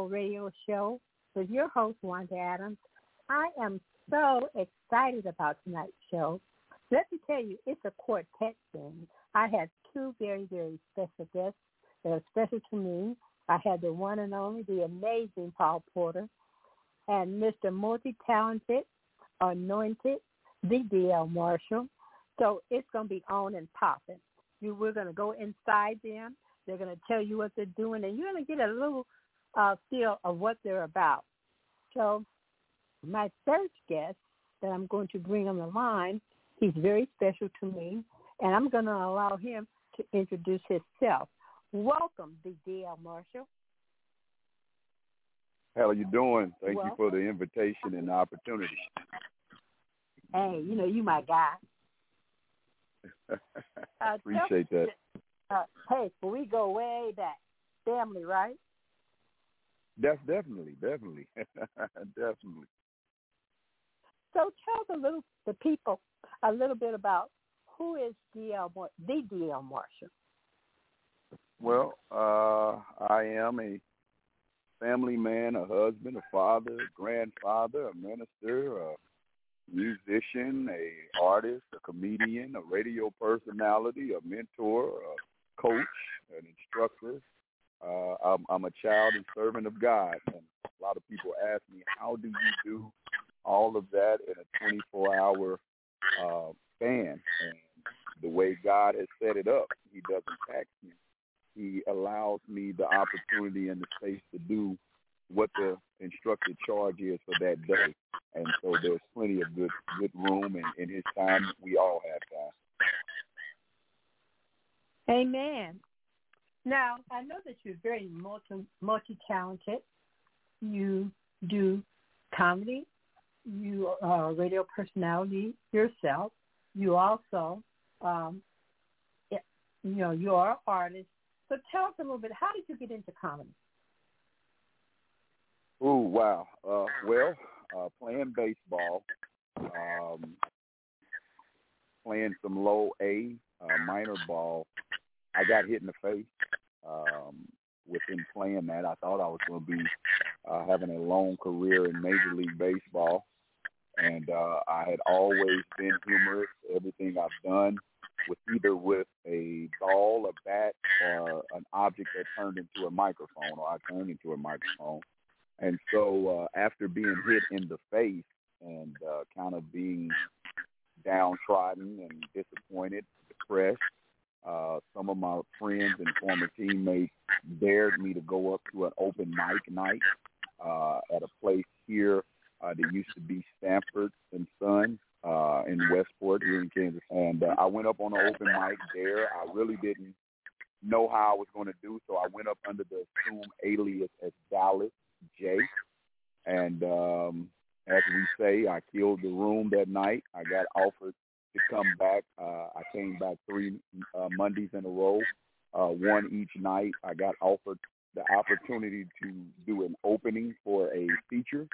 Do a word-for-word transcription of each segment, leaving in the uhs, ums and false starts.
Soul Radio Show with your host, Wanda Adams. I am so excited about tonight's show. Let me tell you, it's a quartet thing. I had two very, very special guests that are special to me. I had the one and only, the amazing Paul Porter, and Mister Multi-Talented, Anointed, the D L Marshall. So it's going to be on and popping. You, we're going to go inside them. They're going to tell you what they're doing, and you're going to get a little uh, feel of what they're about. So my first guest that I'm going to bring on the line, he's very special to me, and I'm going to allow him to introduce himself. Welcome, the D L Marshall. How are you doing? Thank Welcome. you for the invitation and the opportunity. Hey, you know, you my guy. Uh, Appreciate that. Uh, hey, well, we go way back. Family, right? That's definitely, definitely, definitely. So tell the little the people a little bit about who is D L Mar- the D L Marshall. Well, uh, I am a family man, a husband, a father, a grandfather, a minister, a musician, a artist, a comedian, a radio personality, a mentor, a coach, an instructor. Uh, I'm, I'm a child and servant of God. And a lot of people ask me, how do you do all of that in a twenty-four hour uh, span? And the way God has set it up, he doesn't tax me. He allows me the opportunity and the space to do what the instructed charge is for that day. And so there's plenty of good good room, and in his time, we all have time. Amen. Now, I know that you're very multi, multi-talented. You do comedy. You are a radio personality yourself. You also, um, you know, you're an artist. So tell us a little bit, how did you get into comedy? Oh, wow. Uh, well, uh, playing baseball, um, playing some low A, uh, minor ball, I got hit in the face. Um, within playing that, I thought I was going to be uh, having a long career in Major League Baseball. And uh, I had always been humorous. Everything I've done was either with a ball, a bat, or an object that turned into a microphone, or I turned into a microphone. And so uh, after being hit in the face and uh, kind of being downtrodden and disappointed, depressed, uh, some of my friends and former teammates dared me to go up to an open mic night uh, at a place here uh, that used to be Stanford and Son uh, in Westport here in Kansas. And uh, I went up on an open mic there. I really didn't know how I was going to do, so I went up under the assumed alias as Dallas J. And um, as we say, I killed the room that night. I got offered to come back. Uh, I came back three uh, Mondays in a row, uh, one each night. I got offered the opportunity to do an opening for a feature.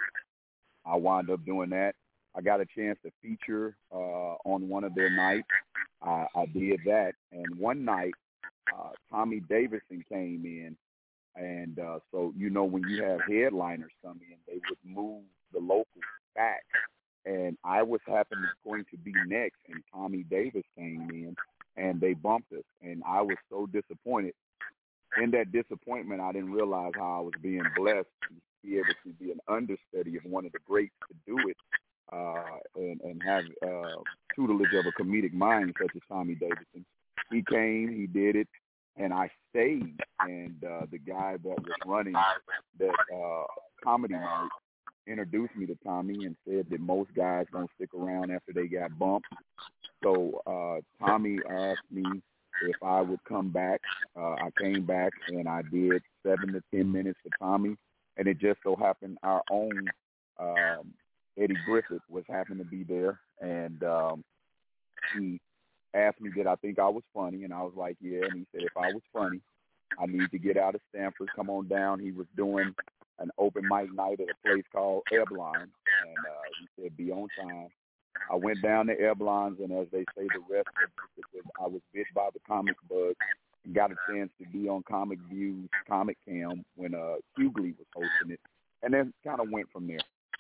I wound up doing that. I got a chance to feature uh, on one of their nights. I, I did that. And one night, uh, Tommy Davidson came in. And uh, so, you know, when you have headliners come in, they would move the locals back. And I was happened going to be next, and Tommy Davis came in, and they bumped us. And I was so disappointed. In that disappointment, I didn't realize how I was being blessed to be able to be an understudy of one of the greats to do it uh, and, and have uh, tutelage of a comedic mind such as Tommy Davidson. He came, he did it, and I stayed. And uh, the guy that was running that uh, comedy night introduced me to Tommy and said that most guys don't stick around after they got bumped. So uh, Tommy asked me if I would come back. Uh, I came back, and I did seven to ten minutes for Tommy. And it just so happened our own um, Eddie Griffith was happened to be there. And um, he asked me did I think I was funny, and I was like, yeah. And he said if I was funny, I need to get out of Stanford, come on down. He was doing an open mic night at a place called Eblon, and uh, he said be on time. I went down to Eblon's, and as they say, the rest of it, I was bit by the comic bug, got a chance to be on Comic Views, Comic Cam when uh, Hughley was hosting it, and then kind of went from there.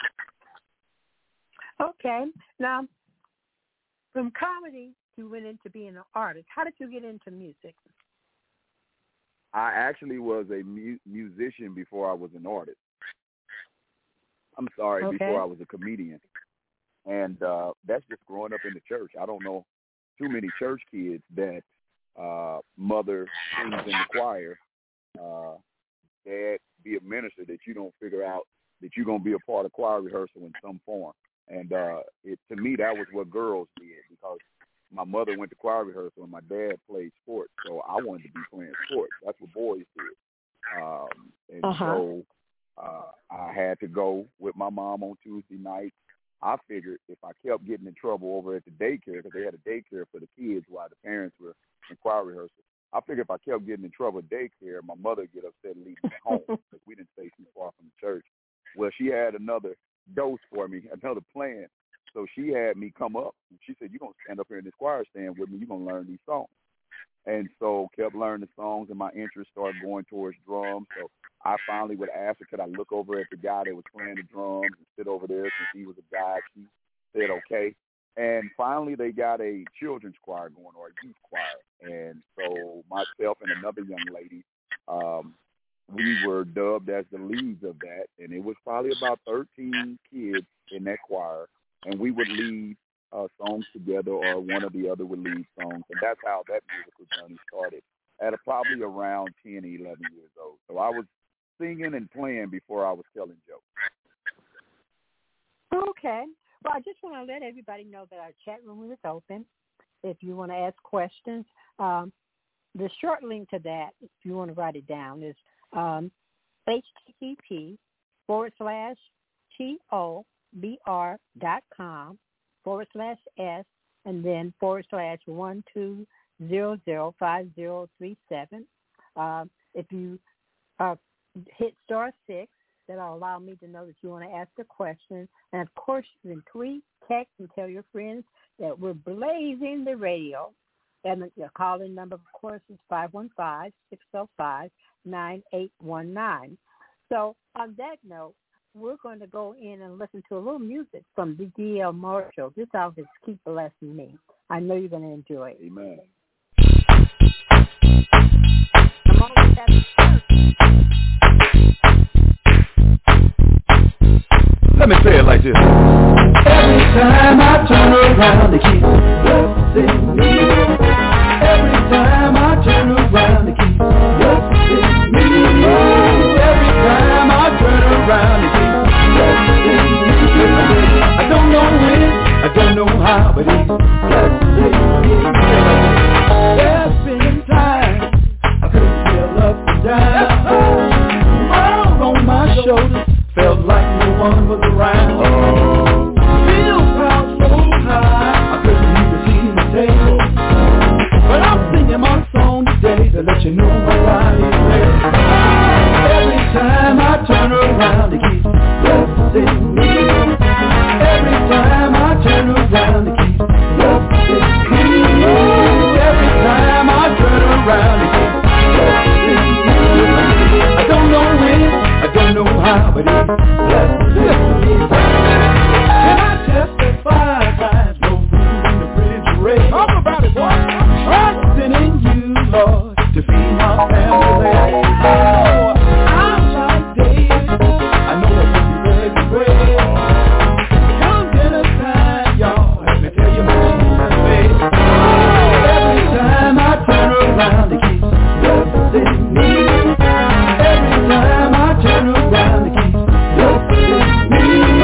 Okay. Now, from comedy, you went into being an artist. How did you get into music? I actually was a mu- musician before I was an artist. I'm sorry, okay. before I was a comedian. And uh, that's just growing up in the church. I don't know too many church kids that uh, mother sings in the choir, uh, dad be a minister, that you don't figure out that you're going to be a part of choir rehearsal in some form. And uh, it, to me, that was what girls did, because my mother went to choir rehearsal and my dad played sports, so I wanted to be playing sports. That's what boys did. Um, and uh-huh. so uh, I had to go with my mom on Tuesday nights. I figured if I kept getting in trouble over at the daycare, because they had a daycare for the kids while the parents were in choir rehearsal, I figured if I kept getting in trouble at daycare, my mother would get upset and leave me at home, because we didn't stay too far from the church. Well, she had another dose for me, another plan. So she had me come up, and she said, you're going to stand up here in this choir stand with me. You're going to learn these songs. And so kept learning the songs, and my interest started going towards drums. So I finally would ask her, could I look over at the guy that was playing the drums and sit over there since he was a guy? She said, okay. And finally they got a children's choir going, or a youth choir. And so myself and another young lady, um, we were dubbed as the leads of that. And it was probably about thirteen kids in that choir. And we would lead uh, songs together, or one or the other would lead songs. And that's how that musical journey started at a, probably around ten, eleven years old. So I was singing and playing before I was telling jokes. Okay. Well, I just want to let everybody know that our chat room is open. If you want to ask questions, um, the short link to that, if you want to write it down, is um, http forward slash T-O br dot com forward slash S and then forward slash one two zero zero five zero three seven. Uh, if you uh, hit star six, that'll allow me to know that you want to ask a question. And of course, you can tweet, text, and tell your friends that we're blazing the radio. And the call-in number, of course, is five one five, six zero five, nine eight one nine. So on that note, we're going to go in and listen to a little music from the D L Marshall. This album is Keep Blessing Me. I know you're going to enjoy it. Amen. I'm always having church. Let me say it like this. Every time I turn around, it keeps blessing me. Every time I turn around, it keeps blessing me. Every time I turn around, it keeps blessing me. I don't know when, I don't know how, but it's blessing me. There's been times I couldn't feel up and down. Around on my shoulders, felt like no one was around. Feel proud so high, I couldn't even see the table. But I'm singing my song today to let you know my God is real. Every time I turn around, it keeps blessing me. Every time I turn around, it keeps blessing me. Every time I turn around, it keeps blessing me. I don't know when, I don't know how, but it's blessing me. Can I testify times no food in the refrigerator? Talk about it, boy. Trusting in you, Lord, to feed my family. Oh, I'm like David, I know I can be very great. Come dinner time, y'all, let me tell you my Jesus. Every time I turn around, it keeps blessing me. Every time I turn around, it keeps blessing me.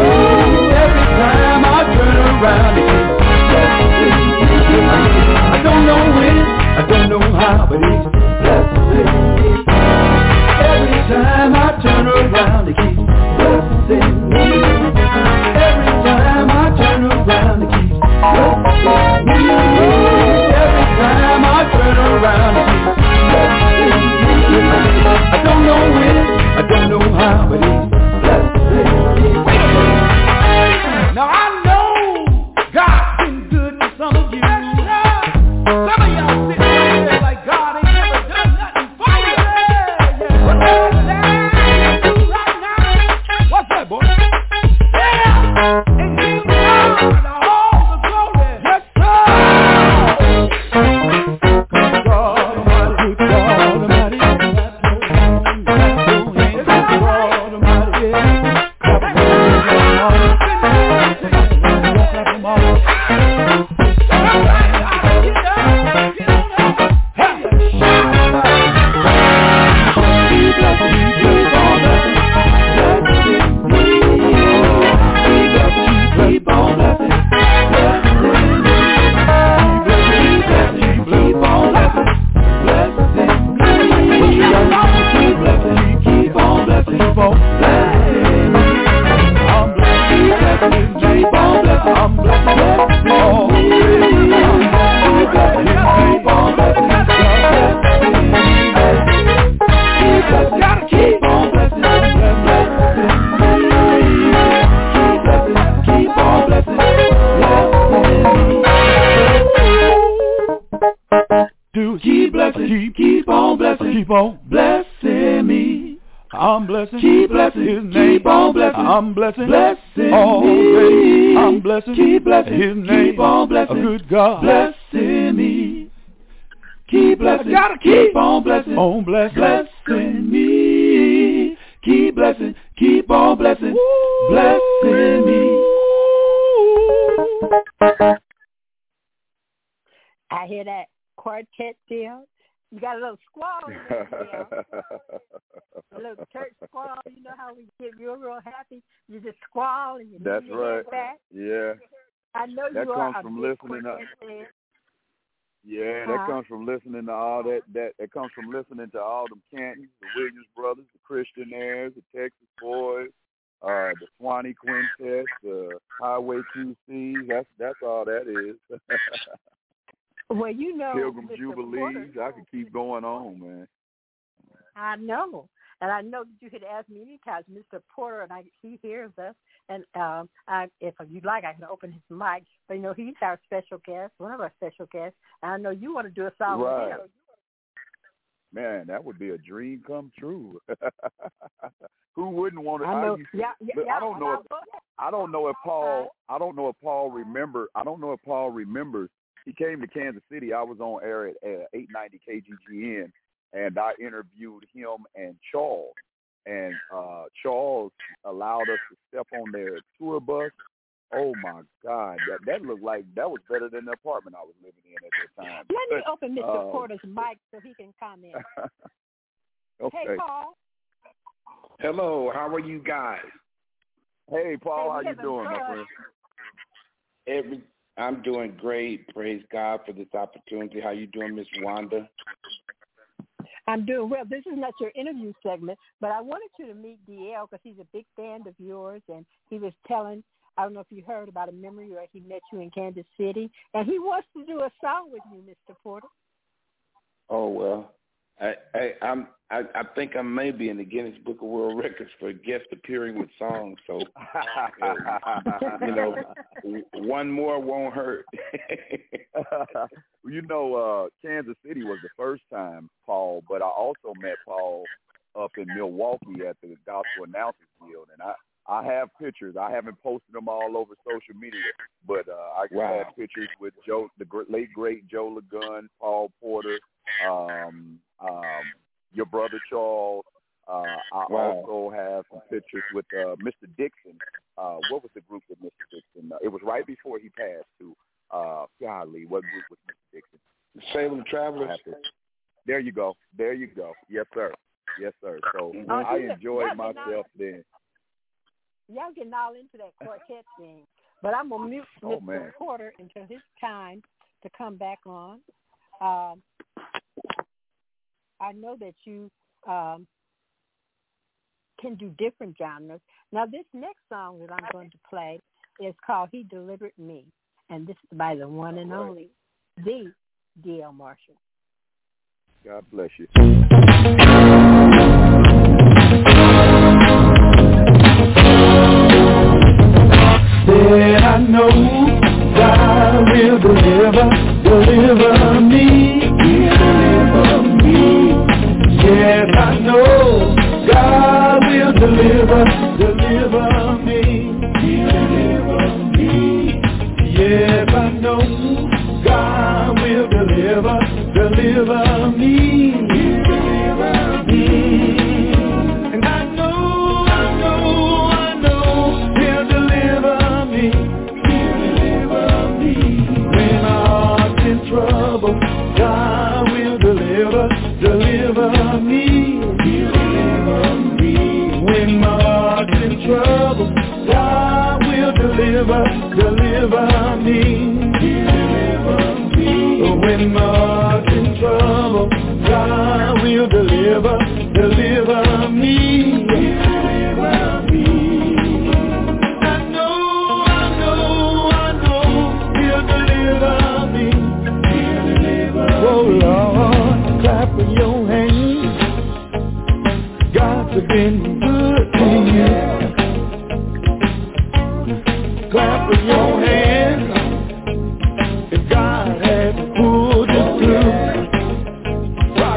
keep, keep on blessing, keep on blessing me. I'm blessing, keep blessing His name. Keep on blessing, I'm blessing, blessing all day. I'm blessing, keep blessing His name. Keep on blessing, a good God, blessing me. Keep blessing, gotta keep on blessing, on blessing, blessing me. Keep blessing, keep on blessing, Woo. Blessing me. I hear that quartet deal. You got a little squall in there. A little church squall. You know how we get real, real happy? You just squall and you That's leave your right. head back. Yeah. I know that you comes are from a listening to, Yeah, that uh-huh. comes from listening to all that, that. That comes from listening to all them Cantons, the Williams brothers, the Christianaires, the Texas Boys, uh, the Swanee Quintet, the Highway Q Cs. That's that's all that is. Well, you know, Pilgrim Mister Jubilees. Porter, I could keep going on, man. I know, and I know that you had asked me many times, Mister Porter, and I, he hears us. And um, I, if you'd like, I can open his mic. But you know, he's our special guest, one of our special guests. And I know you want to do a song right. with him. Man, that would be a dream come true. Who wouldn't want to? I know. I, used to, yeah, yeah, I don't know. If, I don't know if Paul. I don't know if Paul remember. I don't know if Paul remembers. He came to Kansas City. I was on air at uh, eight ninety K G G N, and I interviewed him and Charles. And uh, Charles allowed us to step on their tour bus. Oh my God, that that looked like that was better than the apartment I was living in at that time. Let me open Mister Uh, Porter's mic so he can comment. Okay. Hey, Paul. Hello, how are you guys? Hey, Paul, Hey, how you Kevin doing, my Burr. friend? Every I'm doing great. Praise God for this opportunity. How you doing, Miss Wanda? I'm doing well. This is not your interview segment, but I wanted you to meet D L because he's a big fan of yours, and he was telling, I don't know if you heard about a memory where he met you in Kansas City, and he wants to do a song with you, Mister Porter. Oh well, I I I'm I, I think I may be in the Guinness Book of World Records for guest appearing with songs. So uh, you know, one more won't hurt. You know, uh, Kansas City was the first time, Paul, but I also met Paul up in Milwaukee at the Gospel Announcers Guild, and I, I have pictures. I haven't posted them all over social media, but uh, I Wow. have pictures with Joe, the gr- late great Joe LeGun, Paul Porter, um, um, your brother Charles. Uh, I Wow. also have some pictures with uh, Mister Dixon. Uh, what was the group with Mister Dixon? Uh, it was right before he passed too. Uh, golly, what group was Mister Dixon? Salem Travelers. To, there you go. There you go. Yes, sir. Yes, sir. So Mm-hmm. I yeah, enjoyed yeah, myself then. Y'all getting all into that quartet thing, but I'm going to mute Oh, Mister man. Porter until his time to come back on. Um, I know that you um, can do different genres. Now, this next song that I'm going to play is called He Delivered Me, and this is by the one and only, the D L Marshall. God bless you. Said I know God will deliver, deliver me, deliver me. Yes, I know God will deliver, deliver me, deliver me. Yes, I know God will deliver, deliver me, deliver me. And I know, I know, I know He'll deliver me, deliver me. When my heart's in trouble, God will deliver, deliver me, deliver me. When my heart's in trouble, God will deliver, deliver me, deliver me. When my heart's in trouble, God will deliver, deliver me, deliver me. I know, I know, I know He'll deliver me, deliver me. Oh Lord, clap for your hands. God's been good to you. Clap for your hands if God has pulled you through.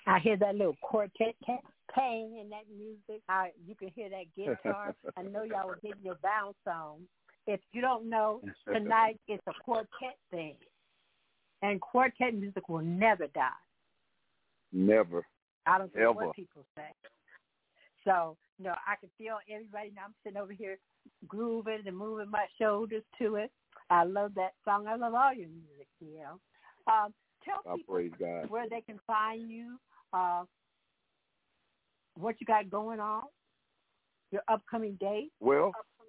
I hear that little quartet playing in that music. I, you can hear that guitar. I know y'all were getting your bounce on. If you don't know, tonight it's a quartet thing. And quartet music will never die. Never. I don't care Ever. what people say. So, you know, I can feel everybody. Now I'm sitting over here grooving and moving my shoulders to it. I love that song. I love all your music, you know. Um, tell I people praise God. where they can find you, uh, what you got going on, your upcoming date. Well,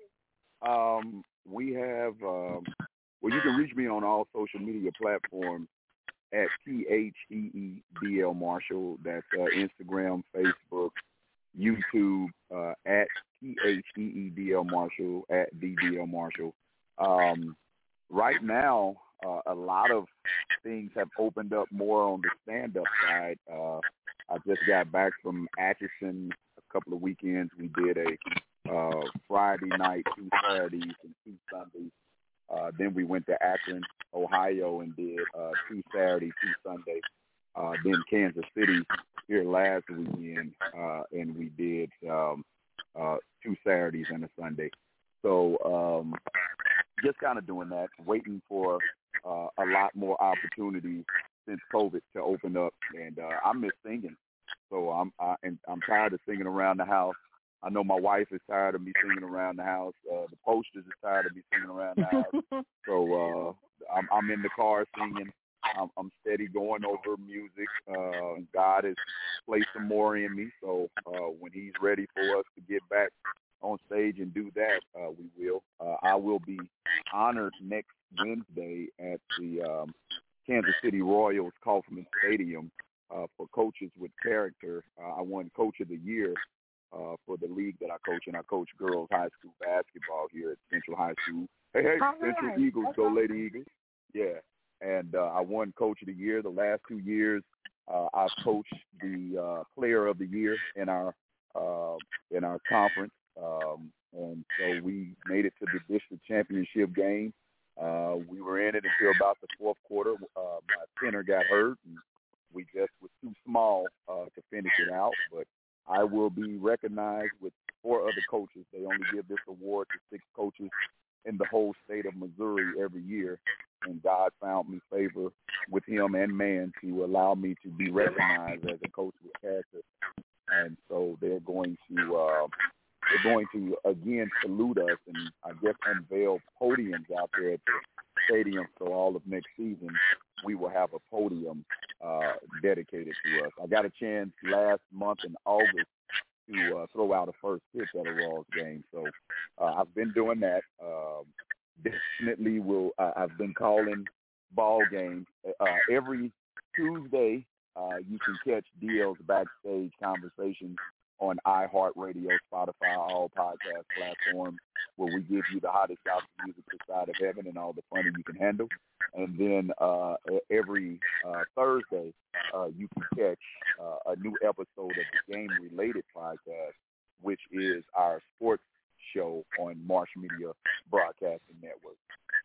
um, we have, um, well, you can reach me on all social media platforms at T H E E D L Marshall. That's uh, Instagram, Facebook, YouTube, uh, at T H E E D L Marshall, at D D L Marshall. Um, right now, uh, a lot of things have opened up more on the stand-up side. Uh, I just got back from Atchison a couple of weekends. We did a uh, Friday night, two Saturdays, and two Sundays. Uh, then we went to Akron, Ohio, and did uh, two Saturdays, two Sundays. Uh, then Kansas City here last weekend, uh, and we did um, uh, two Saturdays and a Sunday. So um, just kind of doing that, waiting for uh, a lot more opportunities since COVID to open up, and uh, I miss singing. So I'm I, and I'm tired of singing around the house. I know my wife is tired of me singing around the house. Uh, the posters is tired of me singing around the house. So uh, I'm, I'm in the car singing. I'm, I'm steady going over music. Uh, God has placed some more in me. So uh, when he's ready for us to get back on stage and do that, uh, we will. Uh, I will be honored next Wednesday at the um, Kansas City Royals Kauffman Stadium uh, for Coaches with Character. Uh, I won Coach of the Year uh, for the league that I coach, and I coach girls high school basketball here at Central High School. Hey, hey, All Central right. Eagles, That's go awesome. Lady Eagles. Yeah, and uh, I won Coach of the Year the last two years. Uh, I've coached the uh, Player of the Year in our uh, in our conference, um, and so we made it to the district championship game. Uh, we were in it until about the fourth quarter. Uh, my center got hurt, and we just was too small uh, to finish it out. But I will be recognized with four other coaches. They only give this award to six coaches in the whole state of Missouri every year, and God found me favor with him and man to allow me to be recognized as a coach with character. And so they're going to uh, they're going to again salute us and I guess unveil podiums out there at the stadium. So all of next season we will have a podium uh, dedicated to us. I got a chance last month in August to uh, throw out a first pitch at a Royals game. So uh, I've been doing that. Um, definitely will. Uh, I've been calling ball games uh, every Tuesday. Uh, you can catch D L's Backstage Conversations on iHeartRadio, Spotify, all podcast platforms, where we give you the hottest gospel music this side of heaven and all the funny you can handle. And then uh, every uh, Thursday, uh, you can catch uh, a new episode of the Game Related podcast, which is our sports show on Marsh Media Broadcasting Network.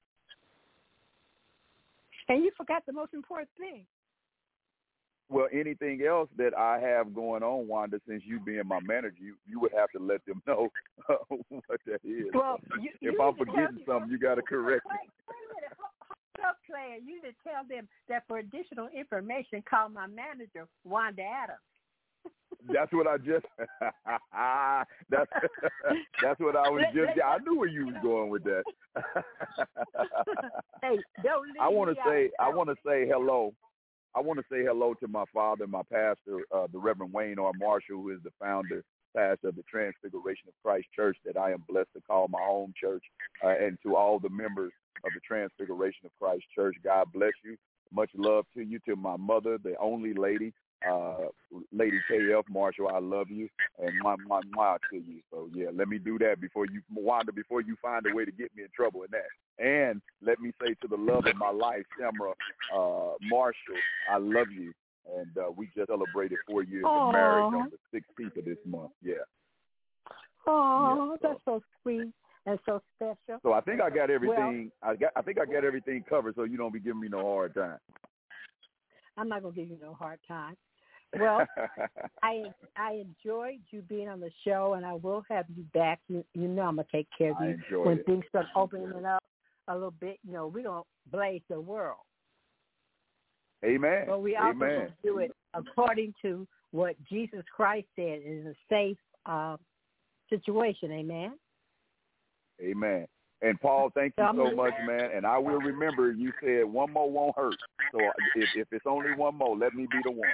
And you forgot the most important thing. Well, anything else that I have going on, Wanda, since you being my manager, you, you would have to let them know uh, what that is. Well, you, if you I'm need to forgetting tell something, you got to correct me. Wait, wait a minute. Hold up, player. You need to tell them that for additional information, call my manager, Wanda Adams. That's what I just. that's that's what I was just. I knew where you was going with that. Hey, don't leave I want to me say. out. I want to say hello. I want to say hello to my father, my pastor, uh, the Reverend Wayne R. Marshall, who is the founder, pastor of the Transfiguration of Christ Church that I am blessed to call my home church, uh, and to all the members of the Transfiguration of Christ Church. God bless you. Much love to you, to my mother, the only lady, uh, Lady K F Marshall. I love you, and my my my to you. So yeah, let me do that before you, Wanda, before you find a way to get me in trouble in that. And let me say to the love of my life, Tamara uh, Marshall, I love you. And uh, we just celebrated four years Aww. of marriage on the sixteenth of this month. Yeah. Oh, yeah, so. That's so sweet and so special. So I think I got everything. Well, I got. I think I got everything covered. So you don't be giving me no hard time. I'm not gonna give you no hard time. Well, I I enjoyed you being on the show, and I will have you back. You, you know I'm going to take care of I you enjoyed when it. things start opening up a little bit. You know, we don't blaze the world. Amen. But we also Amen. do it according to what Jesus Christ said in a safe uh, situation. Amen. Amen. And Paul, thank you so much, man. And I will remember you said one more won't hurt. So if, if it's only one more, let me be the one.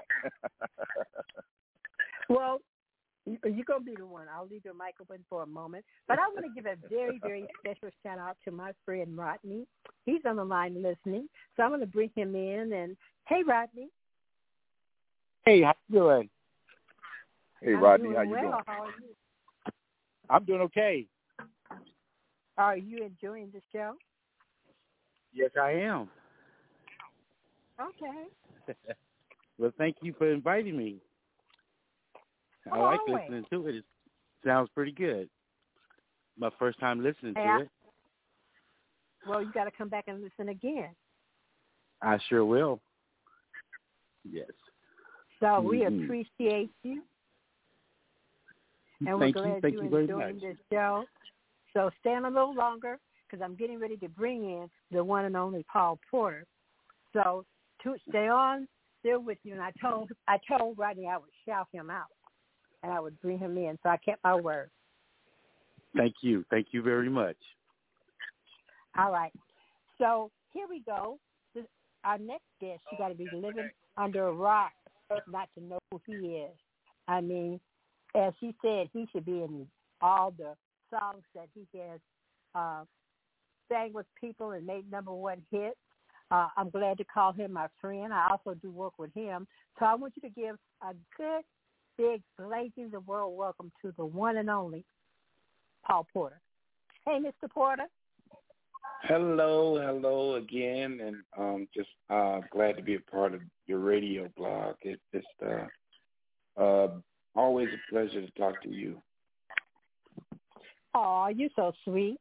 Well, you're going to be the one. I'll leave your mic open for a moment. But I want to give a very, very special shout out to my friend Rodney. He's on the line listening. So I'm going to bring him in. And hey, Rodney. Hey, how you doing? Hey, I'm Rodney, doing how you well. doing? How are you? I'm doing okay. Are you enjoying the show? Yes, I am. Okay. Well, thank you for inviting me. I Oh, like always. listening to it. It sounds pretty good. My first time listening Hey, to I- it. Well, you got to come back and listen again. I sure will. Yes. So we Mhm. appreciate you. And Thank we're you. glad Thank you're you very enjoying much. this show. So stay on a little longer because I'm getting ready to bring in the one and only Paul Porter. So to stay on, still with you. And I told I told Rodney I would shout him out and I would bring him in. So I kept my word. Thank you. Thank you very much. All right. So here we go. This, our next guest, you got to be living under a rock not to know who he is. I mean, as he said, he should be in all the songs that he has uh, sang with people and made number one hits. Uh, I'm glad to call him my friend. I also do work with him. So I want you to give a good, big, blazing the world welcome to the one and only Paul Porter. Hey, Mister Porter. Hello, hello again, and um, just uh, glad to be a part of your radio blog. It's just uh, uh, always a pleasure to talk to you. Oh, you're so sweet.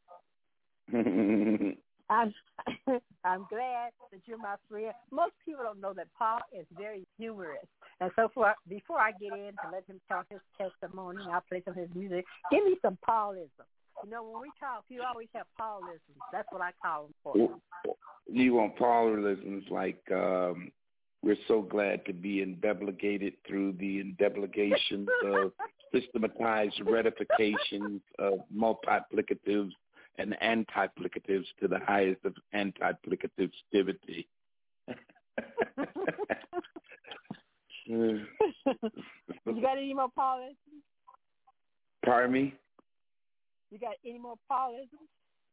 I'm I'm glad that you're my friend. Most people don't know that Paul is very humorous. And so for, before I get in to let him talk his testimony, I'll play some of his music. Give me some Paulism. You know, when we talk, you always have Paulisms. That's what I call them for. You want Paulisms like um, we're so glad to be indemnified through the indemnifications of systematized ratifications of multiplicatives and antiplicatives to the highest of antiplicativity. You got any more Paulisms? Pardon me? You got any more Paulisms?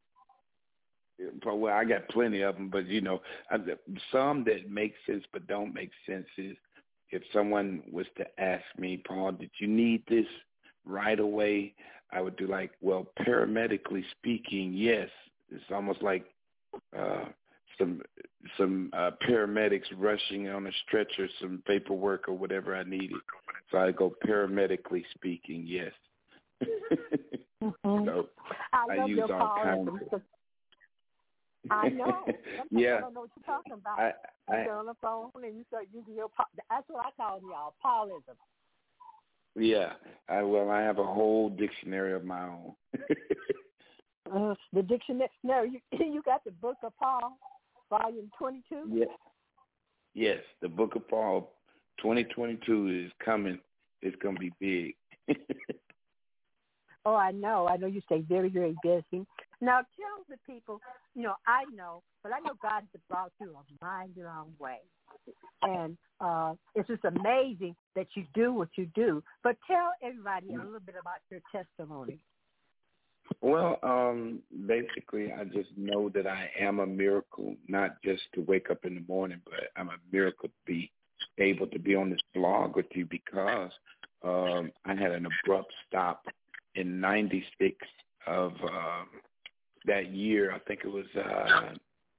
Well, I got plenty of them, but, you know, some that make sense but don't make sense is if someone was to ask me, Paul, did you need this right away? I would do like, well, paramedically speaking, yes. It's almost like uh, some some uh, paramedics rushing on a stretcher, some paperwork or whatever I needed. So I go paramedically speaking, yes. Mm-hmm. So I, I love use your all Paulisms. kinds of. I know. Sometimes Yeah. I don't know what you're talking about. I, You I, get on the phone and you start using your Paul. That's what I call them, y'all, Paulism. yeah. I, well, I have a whole dictionary of my own. Uh, the dictionary. No, you you got the Book of Paul, Volume twenty-two. Yes, yes. The Book of Paul, twenty twenty-two is coming. It's gonna be big. Oh, I know. I know you stay very, very busy. Now, tell the people. You know, I know, but I know God has brought you a mighty long way, and uh, it's just amazing that you do what you do. But tell everybody a little bit about your testimony. Well, um, basically, I just know that I am a miracle, not just to wake up in the morning, but I'm a miracle to be able to be on this blog with you because um, I had an abrupt stop in ninety-six of um, that year. I think it was, uh,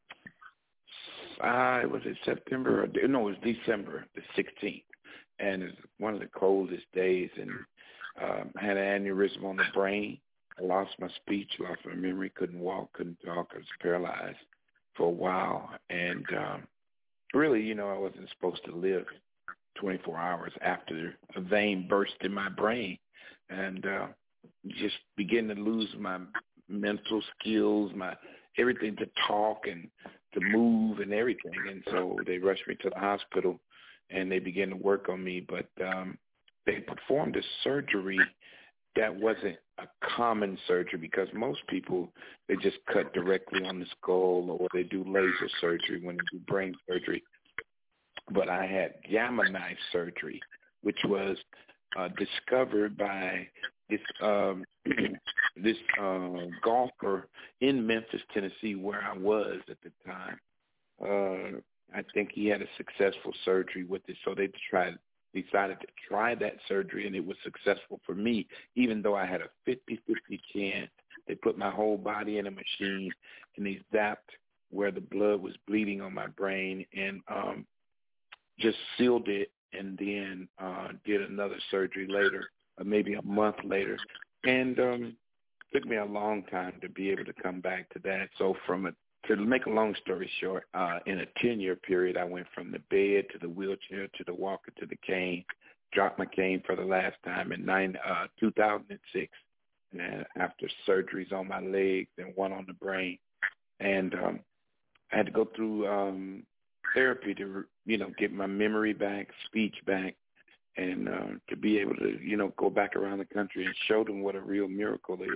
uh, was it September? Or, no, it was December the sixteenth. And it's one of the coldest days, and um, I had an aneurysm on the brain. I lost my speech, lost my memory, couldn't walk, couldn't talk. I was paralyzed for a while. And um, really, you know, I wasn't supposed to live twenty-four hours after a vein burst in my brain, and uh, just began to lose my mental skills, my everything to talk and to move and everything. And so they rushed me to the hospital, and they began to work on me. But um, they performed a surgery that wasn't a common surgery, because most people, they just cut directly on the skull, or they do laser surgery when they do brain surgery. But I had gamma knife surgery, which was uh, discovered by this um, this uh, golfer in Memphis, Tennessee, where I was at the time. Uh, I think he had a successful surgery with it, so they tried decided to try that surgery, and it was successful for me, even though I had a fifty-fifty chance. They put my whole body in a machine, and they zapped where the blood was bleeding on my brain, and um, just sealed it, and then uh, did another surgery later, or maybe a month later. And um, it took me a long time to be able to come back to that. So from a To make a long story short, uh, in a ten-year period, I went from the bed to the wheelchair to the walker to the cane, dropped my cane for the last time in nine, uh, two thousand six, and after surgeries on my legs and one on the brain. And um, I had to go through um, therapy to, you know, get my memory back, speech back, and uh, to be able to, you know, go back around the country and show them what a real miracle is.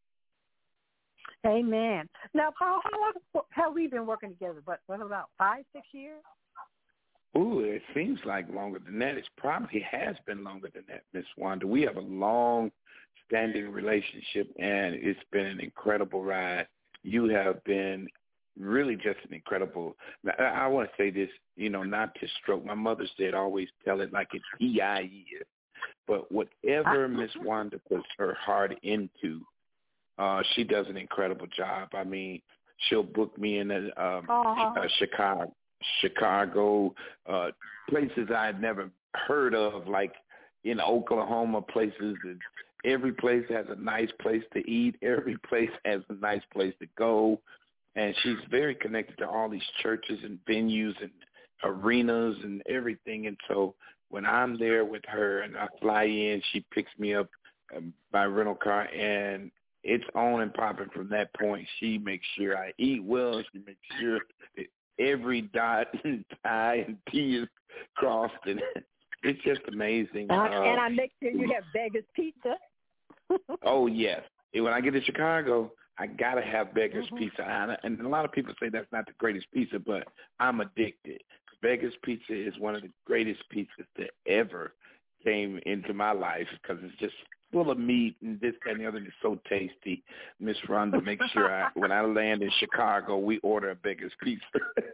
Amen. Now, Paul, how long have we been working together? But what, about five, six years? Ooh, it seems like longer than that. It probably has been longer than that, Miss Wanda. We have a long-standing relationship, and it's been an incredible ride. You have been really just an incredible. I, I want to say this, you know, not to stroke. My mother said, always tell it like it's P I E. But whatever Miss Wanda puts her heart into, Uh, she does an incredible job. I mean, she'll book me in a, um, uh, Chicago, Chicago uh, places I had never heard of, like in Oklahoma places. And every place has a nice place to eat. Every place has a nice place to go. And she's very connected to all these churches and venues and arenas and everything. And so when I'm there with her and I fly in, she picks me up um, by rental car, and it's on and popping from that point. She makes sure I eat well. She makes sure that every dot and I and T is crossed, and it's just amazing. Uh, uh, and I make sure you have Beggar's Pizza. Oh, yes. When I get to Chicago, I got to have Beggar's mm-hmm. Pizza. And a lot of people say that's not the greatest pizza, but I'm addicted. Beggar's Pizza is one of the greatest pizzas that ever came into my life, because it's just full of meat and this, that, and the other. It's so tasty. Miss Rhonda, make sure I, when I land in Chicago, we order a Beggar's Pizza.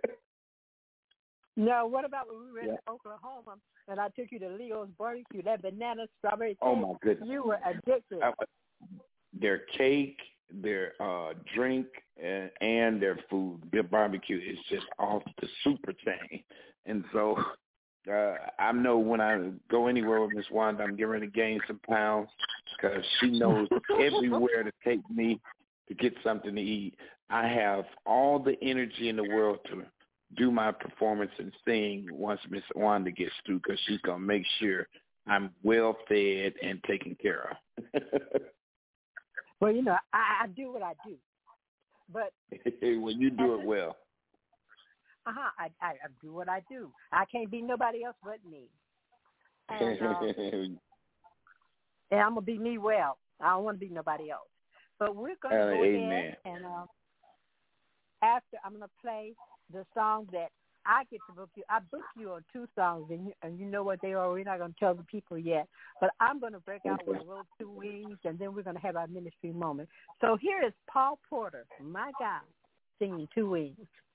No, what about when we were yeah. in Oklahoma and I took you to Leo's Barbecue, that banana strawberry cake? Oh, my goodness. You were addicted. I, their cake, their uh, drink, and, and their food, their barbecue is just off the super chain. And so Uh, I know when I go anywhere with Miss Wanda, I'm getting ready to gain some pounds, because she knows everywhere to take me to get something to eat. I have all the energy in the world to do my performance and sing once Miss Wanda gets through, because she's going to make sure I'm well fed and taken care of. Well, you know, I, I do what I do. But when you do it well. Uh-huh, I, I, I do what I do. I can't be nobody else but me. And, um, and I'm going to be me well. I don't want to be nobody else. But we're going to uh, go amen. ahead and um, after I'm going to play the song that I get to book you. I book you on two songs, and you, and you know what they are. We're not going to tell the people yet. But I'm going to break out with Little Two Wings, and then we're going to have our ministry moment. So here is Paul Porter, my God, singing Two Wings.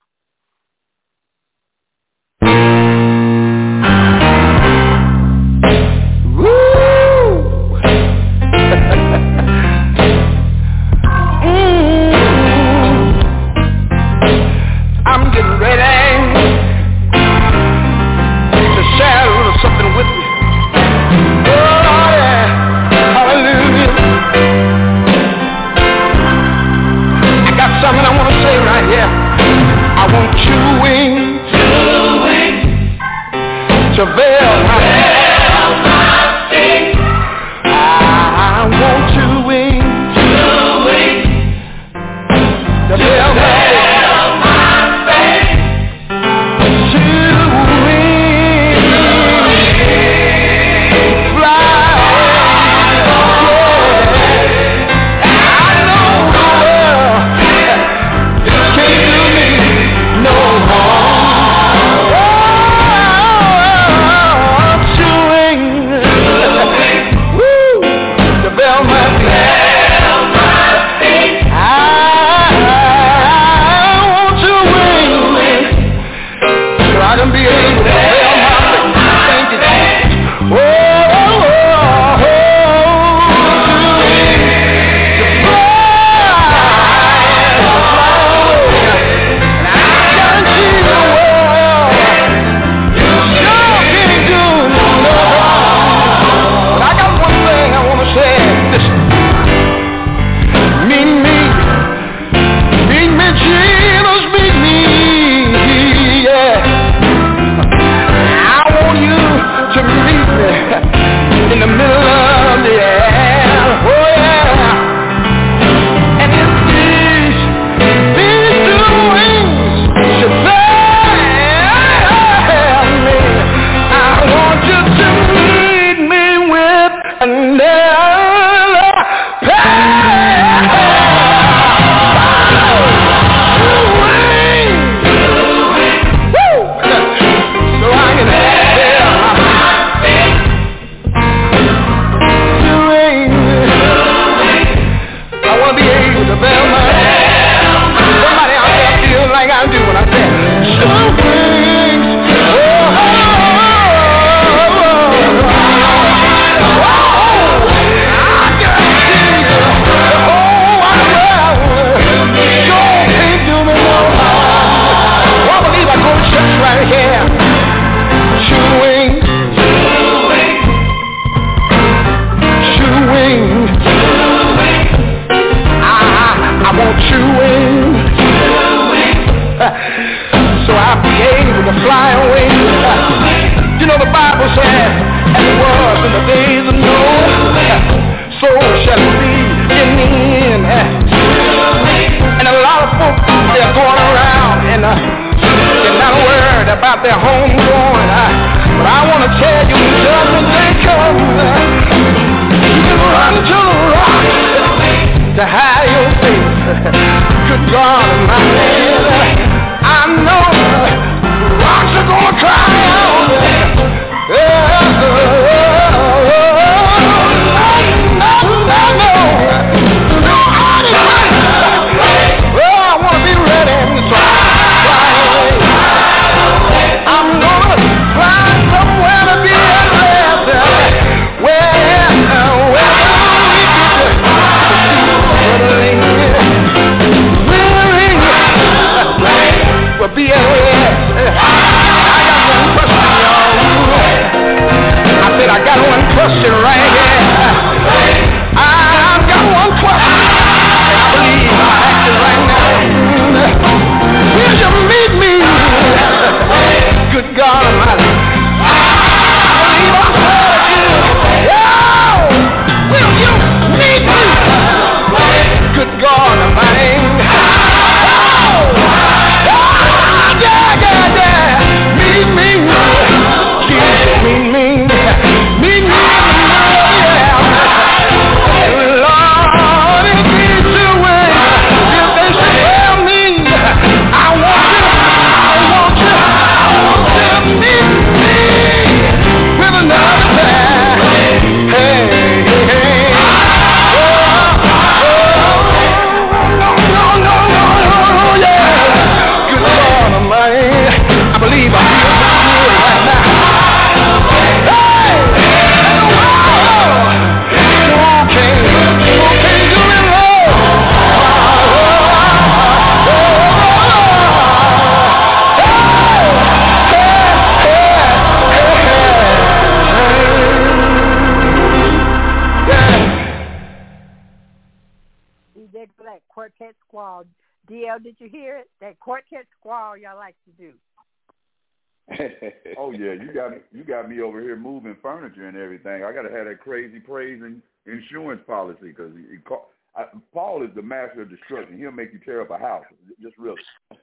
I'm getting ready to share a little something with you. Oh yeah, hallelujah. I got something I want to say right here. I want two wings, two wings, to veil my they're homegrown. But I want to tell you, just as they come, you run to the rock to hide your face. Good God, my man, I know the rocks are gonna cry out. Yeah, no, no, no, no, well, I want to be ready, so I'm gonna find somewhere to be at rest. Where, where will be at rest. I got one question, y'all. I said I got one question right here. I've got one question. I believe I ask it right now. Will you meet me? Good God Almighty. I believe I heard you. Oh, will you meet me? Good God Almighty. Oh, yeah, yeah, yeah. Meet me. Jesus, meet me. Meet me. Yeah. Lord, it is your way. If they should tell me, I want you, I want you, I want you to meet me with another man. Hey, hey, hey. Oh, oh, no, no, no, no, no, yeah. Good Lord Almighty, I believe I feel pretty good right now. Hey, oh, you okay, you okay, do it, Lord. D J Black, Quartet Squall. D L, did you hear it? That Quartet Squall y'all like to do. Oh yeah, you got you got me over here moving furniture and everything. I got to have that crazy praise and insurance policy because Paul is the master of destruction. He'll make you tear up a house. Just really.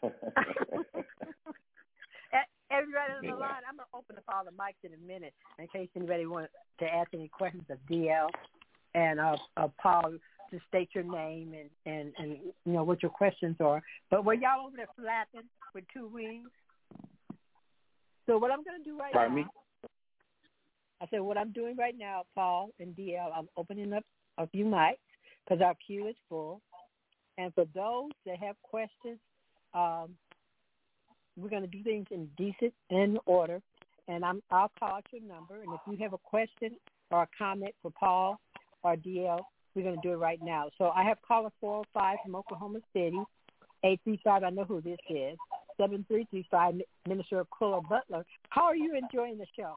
Everybody on the line, I'm going to open up all the mics in a minute in case anybody wants to ask any questions of D L and uh, uh, Paul. Just state your name and, and, and, you know, what your questions are. But were y'all over there flapping with two wings? So what I'm going to do right Pardon now. me? I said what I'm doing right now, Paul and D L, I'm opening up a few mics because our queue is full. And for those that have questions, um, we're going to do things in decent in order. And I'm, I'll call out your number. And if you have a question or a comment for Paul or D L, we're going to do it right now. So I have caller four oh five from Oklahoma City, eight three five, I know who this is, seven three three five, Minister Aquila Butler. How are you enjoying the show?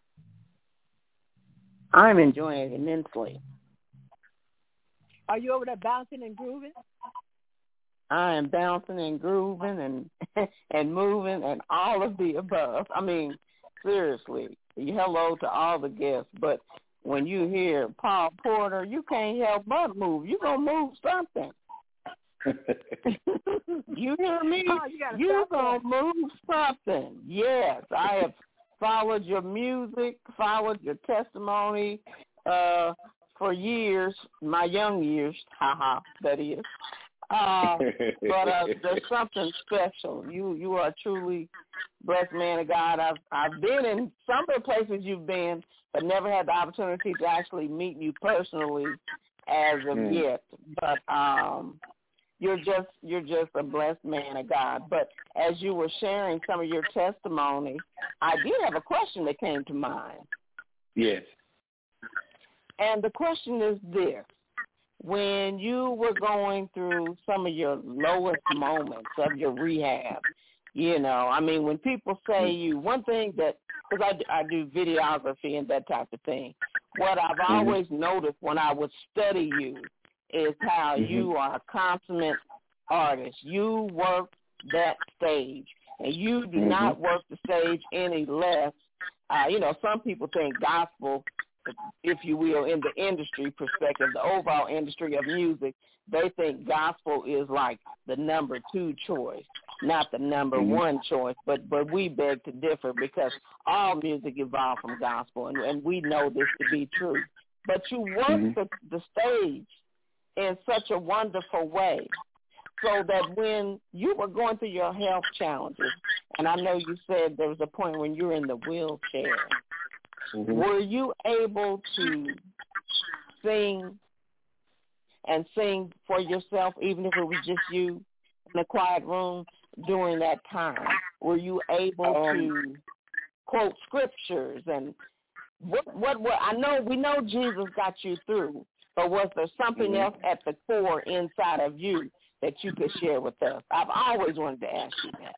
I'm enjoying it immensely. Are you over there bouncing and grooving? I am bouncing and grooving and and moving and all of the above. I mean, seriously, hello to all the guests, but when you hear Paul Porter, you can't help but move. You're going to move something. You hear me? Oh, you You're going to move something. Yes, I have followed your music, followed your testimony uh, for years, my young years, haha, that is. Uh, but uh, there's something special. You you are truly blessed man of God. I've I've been in some of the places you've been, but never had the opportunity to actually meet you personally as of mm. yet. But um, you're just you're just a blessed man of God. But as you were sharing some of your testimony, I did have a question that came to mind. Yes. And the question is this. When you were going through some of your lowest moments of your rehab, you know, I mean, when people say you, one thing that, because I, I do videography and that type of thing, what I've mm-hmm. always noticed when I would study you is how mm-hmm. you are a consummate artist. You work that stage, and you do mm-hmm. not work the stage any less. Uh, you know, some people think gospel, if you will, in the industry perspective, the overall industry of music, they think gospel is like the number two choice. not the number mm-hmm. one choice, but, but we beg to differ because all music evolved from gospel, and, and we know this to be true. But you work mm-hmm. the, the stage in such a wonderful way so that when you were going through your health challenges, and I know you said there was a point when you were in the wheelchair, mm-hmm. were you able to sing and sing for yourself, even if it was just you in a quiet room during that time? Were you able um, to quote scriptures and what, what, what, I know, we know Jesus got you through, but was there something mm-hmm. else at the core inside of you that you could share with us? I've always wanted to ask you that.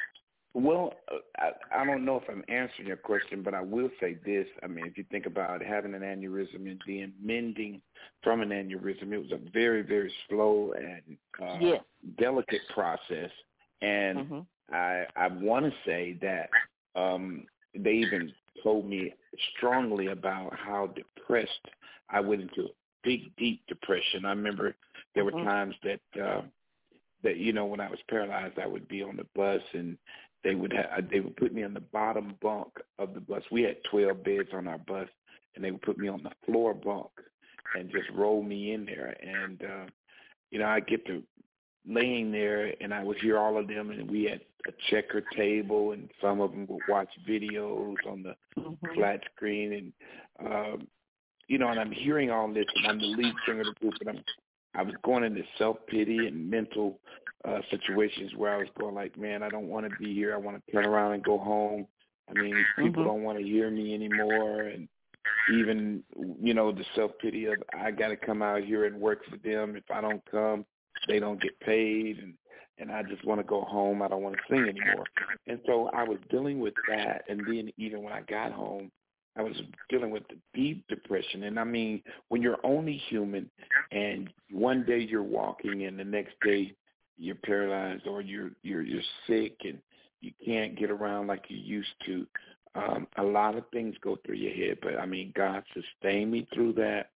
Well, I, I don't know if I'm answering your question, but I will say this. I mean, if you think about having an aneurysm and then mending from an aneurysm, it was a very, very slow and uh, yes. delicate process. And mm-hmm. I, I want to say that um, they even told me strongly about how depressed I went into big, deep depression. I remember there mm-hmm. were times that, uh, that, you know, when I was paralyzed, I would be on the bus and They would have, they would put me on the bottom bunk of the bus. We had twelve beds on our bus, and they would put me on the floor bunk and just roll me in there. And, uh, you know, I get to laying there, and I would hear all of them, and we had a checker table, and some of them would watch videos on the mm-hmm. flat screen. And, um, you know, and I'm hearing all this, and I'm the lead singer of the group, and I'm, I was going into self-pity and mental Uh, situations where I was going like, man, I don't want to be here. I want to turn around and go home. I mean, people mm-hmm. don't want to hear me anymore. And even, you know, the self-pity of I got to come out here and work for them. If I don't come, they don't get paid. And, and I just want to go home. I don't want to sing anymore. And so I was dealing with that. And then even when I got home, I was dealing with the deep depression. And, I mean, when you're only human and one day you're walking and the next day you're paralyzed or you're you're you're sick and you can't get around like you used to. Um, a lot of things go through your head, but I mean, God sustained me through that,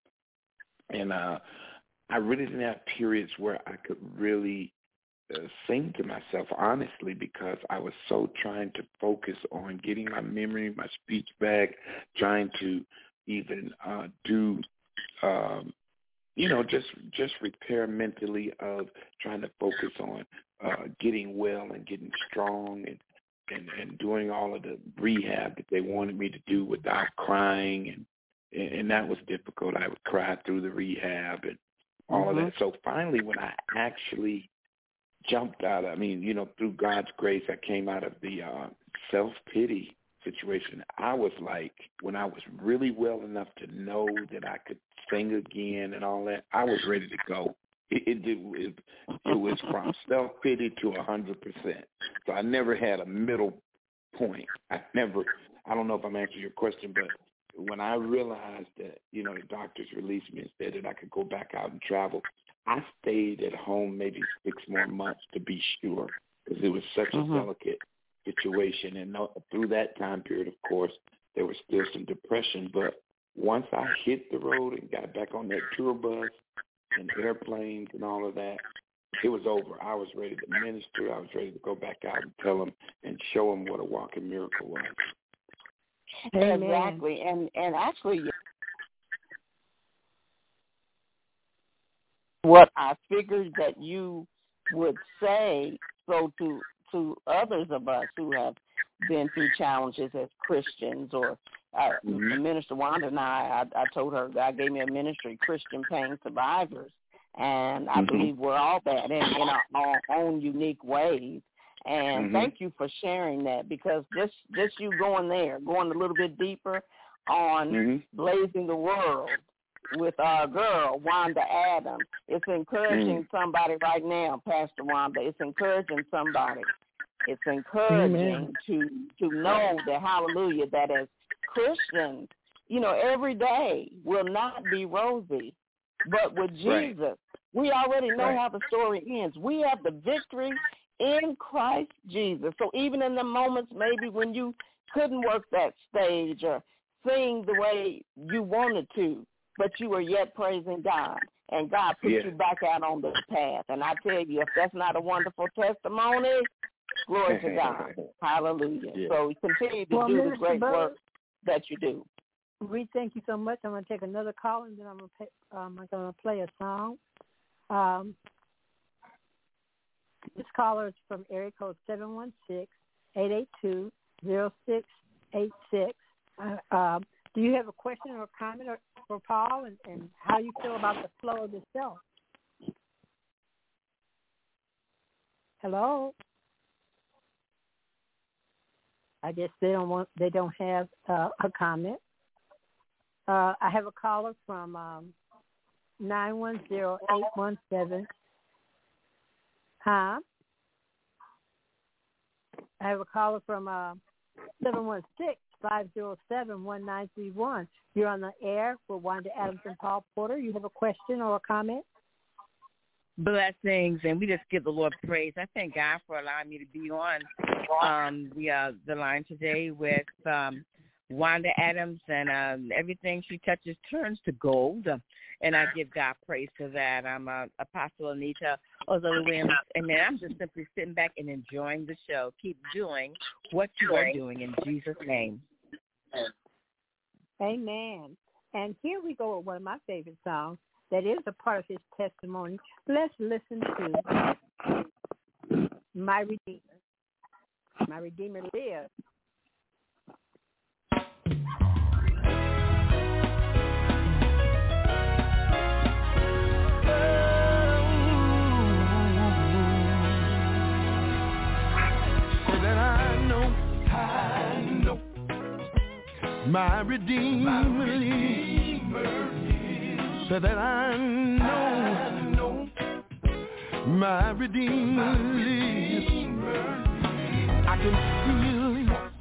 and uh, I really didn't have periods where I could really uh, sing to myself, honestly, because I was so trying to focus on getting my memory, my speech back, trying to even uh, do. Um, You know, just just repair mentally of trying to focus on uh, getting well and getting strong and, and, and doing all of the rehab that they wanted me to do without crying. And, and that was difficult. I would cry through the rehab and all mm-hmm. of that. So finally, when I actually jumped out, I mean, you know, through God's grace, I came out of the uh, self-pity situation. I was like, when I was really well enough to know that I could sing again and all that, I was ready to go. It it, it, it was from self-pity to one hundred percent. So I never had a middle point. I never, I don't know if I'm answering your question, but when I realized that, you know, the doctors released me and said that I could go back out and travel, I stayed at home maybe six more months to be sure because it was such mm-hmm. a delicate situation. And through that time period, of course, there was still some depression, but once I hit the road and got back on that tour bus and airplanes and all of that, it was over. I was ready to minister. I was ready to go back out and tell them and show them what a walking miracle was. Exactly. And, and actually, what I figured that you would say, so to to others of us who have been through challenges as Christians, or uh, mm-hmm. Minister Wanda and I, I, I told her, God gave me a ministry, Christian Pain Survivors, and I mm-hmm. believe we're all that in, in our, our own unique ways. And mm-hmm. thank you for sharing that, because just, just you going there, going a little bit deeper on mm-hmm. Blazing the World with our girl, Wanda Adams, it's encouraging mm-hmm. somebody right now, Pastor Wanda. It's encouraging somebody. It's encouraging Amen. to to know that, hallelujah, that as Christians, you know, every day will not be rosy. But with Jesus, right. we already know right. how the story ends. We have the victory in Christ Jesus. So even in the moments maybe when you couldn't work that stage or sing the way you wanted to, but you were yet praising God, and God put yeah. you back out on the path. And I tell you, if that's not a wonderful testimony, Glory to God. Hallelujah. Yeah. So continue to Well, do the Minister great Burr, work that you do. we thank you so much. I'm going to take another call, and then I'm going to pay, um, I'm going to play a song. Um, this caller is from area code seven one six, eight eight two, zero six eight six. Uh, um, do you have a question or a comment or, for Paul, and, and how you feel about the flow of the show? Hello? I guess they don't want. They don't have uh, a comment. Uh, I have a caller from um, nine one zero eight one seven. Huh? I have a caller from uh, seven one six, five zero seven, one nine three one. You're on the air with Wanda Adams and Paul Porter. You have a question or a comment? Blessings, and we just give the Lord praise. I thank God for allowing me to be on um, the uh, the line today with um, Wanda Adams, and um, everything she touches turns to gold, and I give God praise for that. I'm uh, Apostle Anita Ozolu Williams, and man, I'm just simply sitting back and enjoying the show. Keep doing what you are doing in Jesus' name. Amen. And here we go with one of my favorite songs that is a part of his testimony. Let's listen to My Redeemer. My Redeemer lives. So that I know, I know, my Redeemer, my Redeemer lives. So that I know, I know, my Redeemer lives. I can feel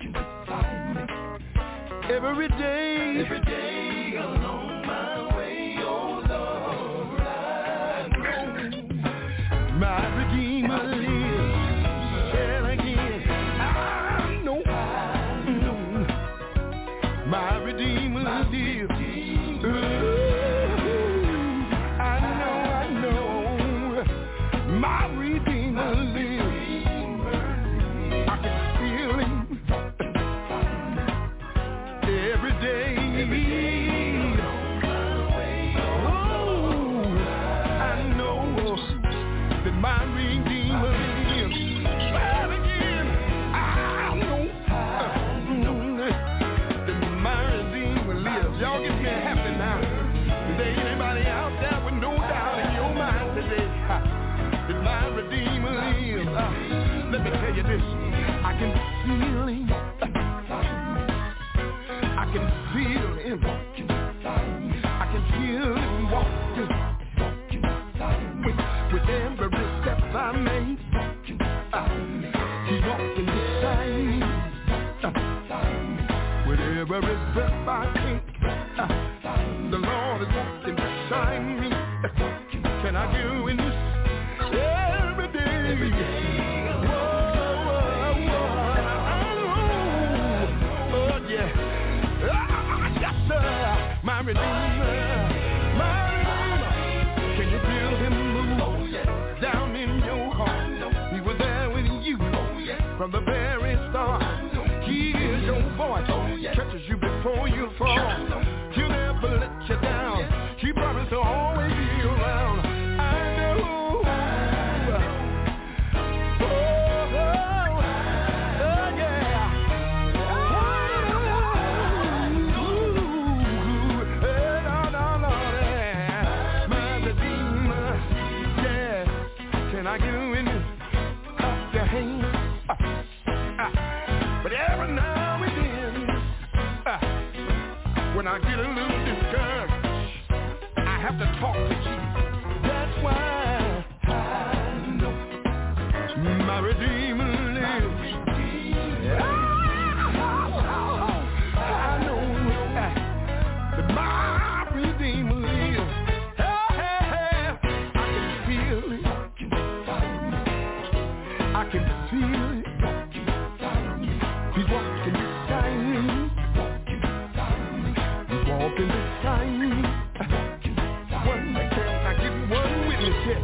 Him every day, every day along my way. Oh Lord, I know my Redeemer lives. Say it again. I know, I know, my Redeemer lives. My Redeemer lives. I can feel Him every day. Oh, I know that my Redeemer lives. Try it again. I know that my Redeemer lives. Y'all get me happy now. Is there anybody out there with no doubt in your mind today? My Redeemer lives. Uh, let me tell you this. I can feel Him. I can feel Him. I can feel Him walking with, with every step I make. Uh, He's walking beside me. Uh, with every breath I take. Uh, the Lord is walking beside me. Uh, can I do in this? Every day, every day. Whoa, whoa, whoa. Oh, yeah. Ah, yes, sir. My Redeemer, my Redeemer. Can you feel Him move down in your heart? He was there with you from the very start. He hears your voice, catches you before you fall. He'll never let you down. He promised to always be around. I know. I get in up the hand, uh, uh, but every now and then, uh, when I get a little discouraged, I have to talk to Jesus. That's why I know my Redeemer lives. I know uh, that my Redeemer lives. I can feel it. He's walking beside me. He's walking beside me. One, can I get one witness here?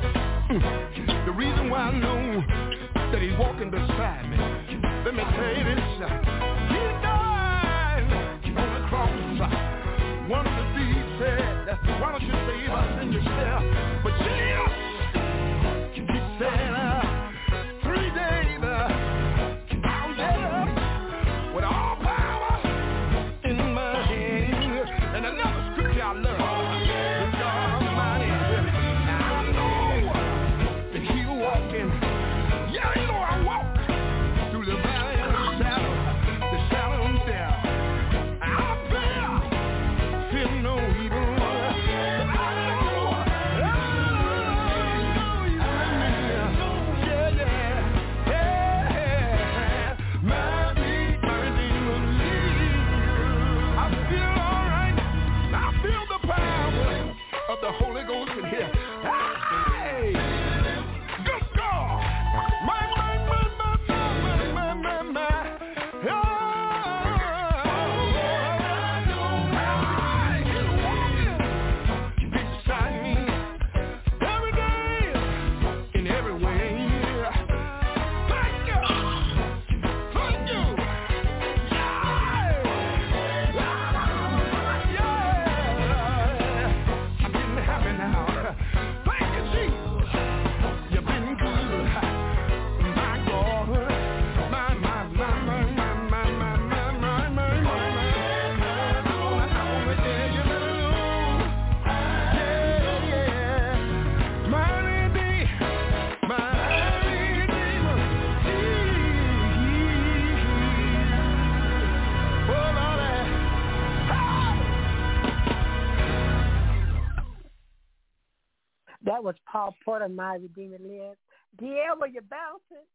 That was Paul Porter, My Redeemer Lives. D L, were you bouncing?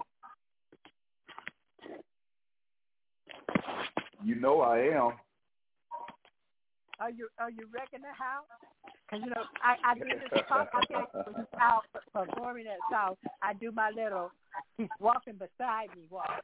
You know I am. Are you are you wrecking the house? Because, you know, I, I do this talk. I can't out performing that song. I do my little, he's walking beside me walk.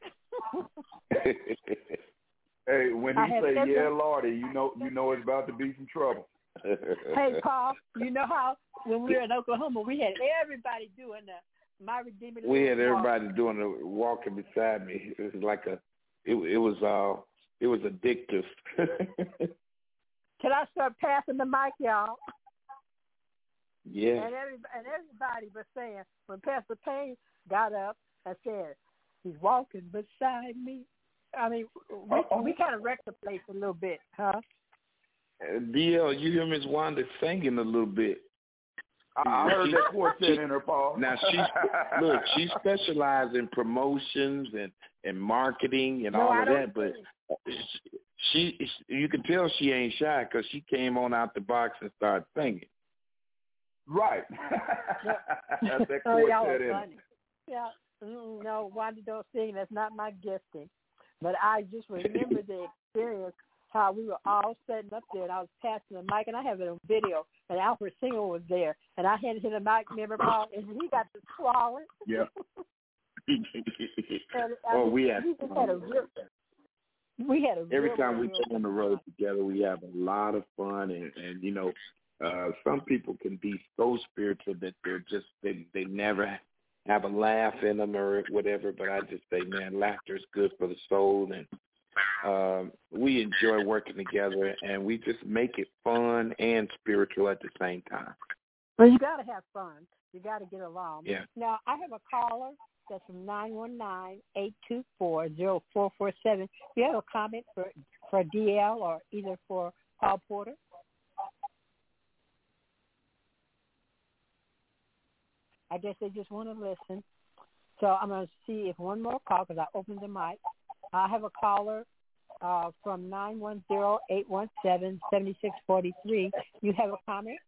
Hey, when he say, every, yeah, Lordy, you know you know it's about to be some trouble. Hey, Paul, you know how when we were in Oklahoma, we had everybody doing the My Redeemer. We had everybody walk. doing the walking beside me. It was like a, it, it was uh, it was addictive. Can I start passing the mic, y'all? Yeah. And, every, and everybody was saying, when Pastor Payne got up and said, he's walking beside me. I mean, we, we kind of wrecked the place a little bit, huh? Uh, D L, you hear Miss Wanda singing a little bit. I heard that quartet in her, Paul. Now, she, look, she specializes in promotions and, and marketing and no, all I of that, but she, she, you can tell she ain't shy because she came on out the box and started singing. Right. That's that oh, y'all quartet are in funny. Yeah, mm, no, Wanda don't sing. That's not my gifting. But I just remember the experience, how we were all sitting up there, and I was passing the mic, and I have it on video, and Alfred Singer was there, and I handed him the mic, remember, Paul, and he got to swallow it. Yeah. and, oh, mean, we had, we just had a real, we had a every real, time we real go on the road together, we have a lot of fun, and, and you know, uh, some people can be so spiritual that they're just, they, they never have a laugh in them or whatever, but I just say, man, laughter is good for the soul, and um, we enjoy working together, and we just make it fun and spiritual at the same time. Well, you got to have fun. You got to get along. Yeah. Now, I have a caller that's from nine one nine, eight two four, zero four four seven. Do you have a comment for, for D L or either for Paul Porter? I guess they just want to listen. So I'm going to see if one more call, because I opened the mic. I have a caller uh, from nine one zero, eight one seven, seven six four three. You have a comment?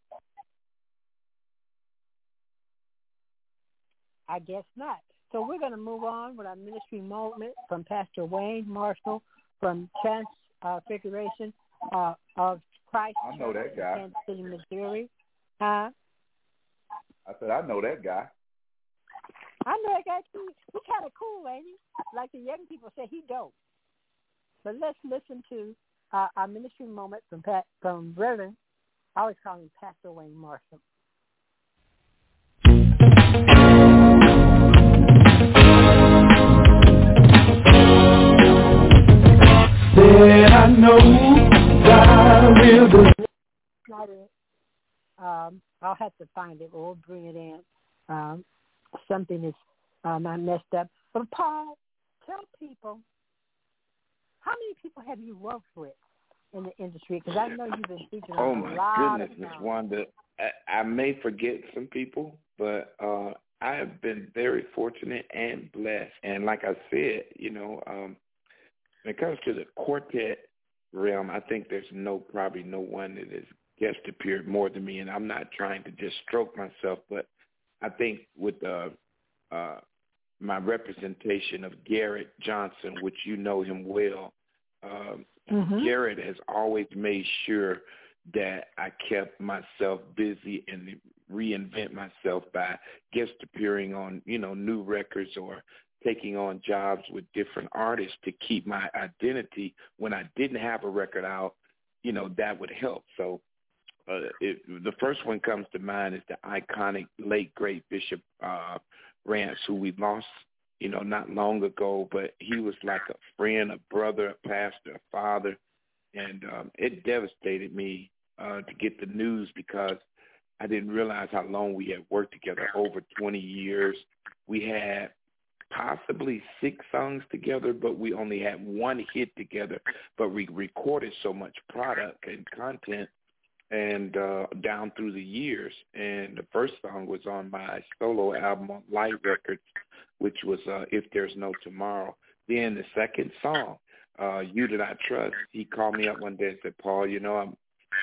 I guess not. So we're going to move on with our ministry moment from Pastor Wayne Marshall from Transfiguration uh, of Christ I know that guy. Kansas City, Missouri. Huh? I said, I know that guy. I know that guy too. He's kind of cool, ain't he? Like the young people say, he dope. But let's listen to uh, our ministry moment from Pat, from Reverend, I always call him Pastor Wayne Marshall. Said I know God will do. Not it. Um, I'll have to find it. We'll bring it in. Um, something is um, I messed up. But Paul, tell people, how many people have you worked with in the industry? Because I know you've been teaching oh a lot goodness, of Miss songs. Wanda, I, I may forget some people, but uh, I have been very fortunate and blessed. And like I said, you know, um, when it comes to the quartet realm, I think there's no probably no one that has guest appeared more than me, and I'm not trying to just stroke myself, but I think with uh, uh, my representation of Garrett Johnson, which you know him well, um, mm-hmm. Garrett has always made sure that I kept myself busy and reinvent myself by guest appearing on, you know, new records or taking on jobs with different artists to keep my identity. When I didn't have a record out, you know, that would help. So uh, it, the first one comes to mind is the iconic late, great Bishop uh, Rance, who we lost, you know, not long ago, but he was like a friend, a brother, a pastor, a father, and um, it devastated me uh, to get the news because I didn't realize how long we had worked together, over twenty years. We had possibly six songs together, but we only had one hit together, but we recorded so much product and content and uh, down through the years. And the first song was on my solo album on Light Records, which was uh, If There's No Tomorrow. Then the second song, uh, You That I Trust, he called me up one day and said, Paul, you know, I'm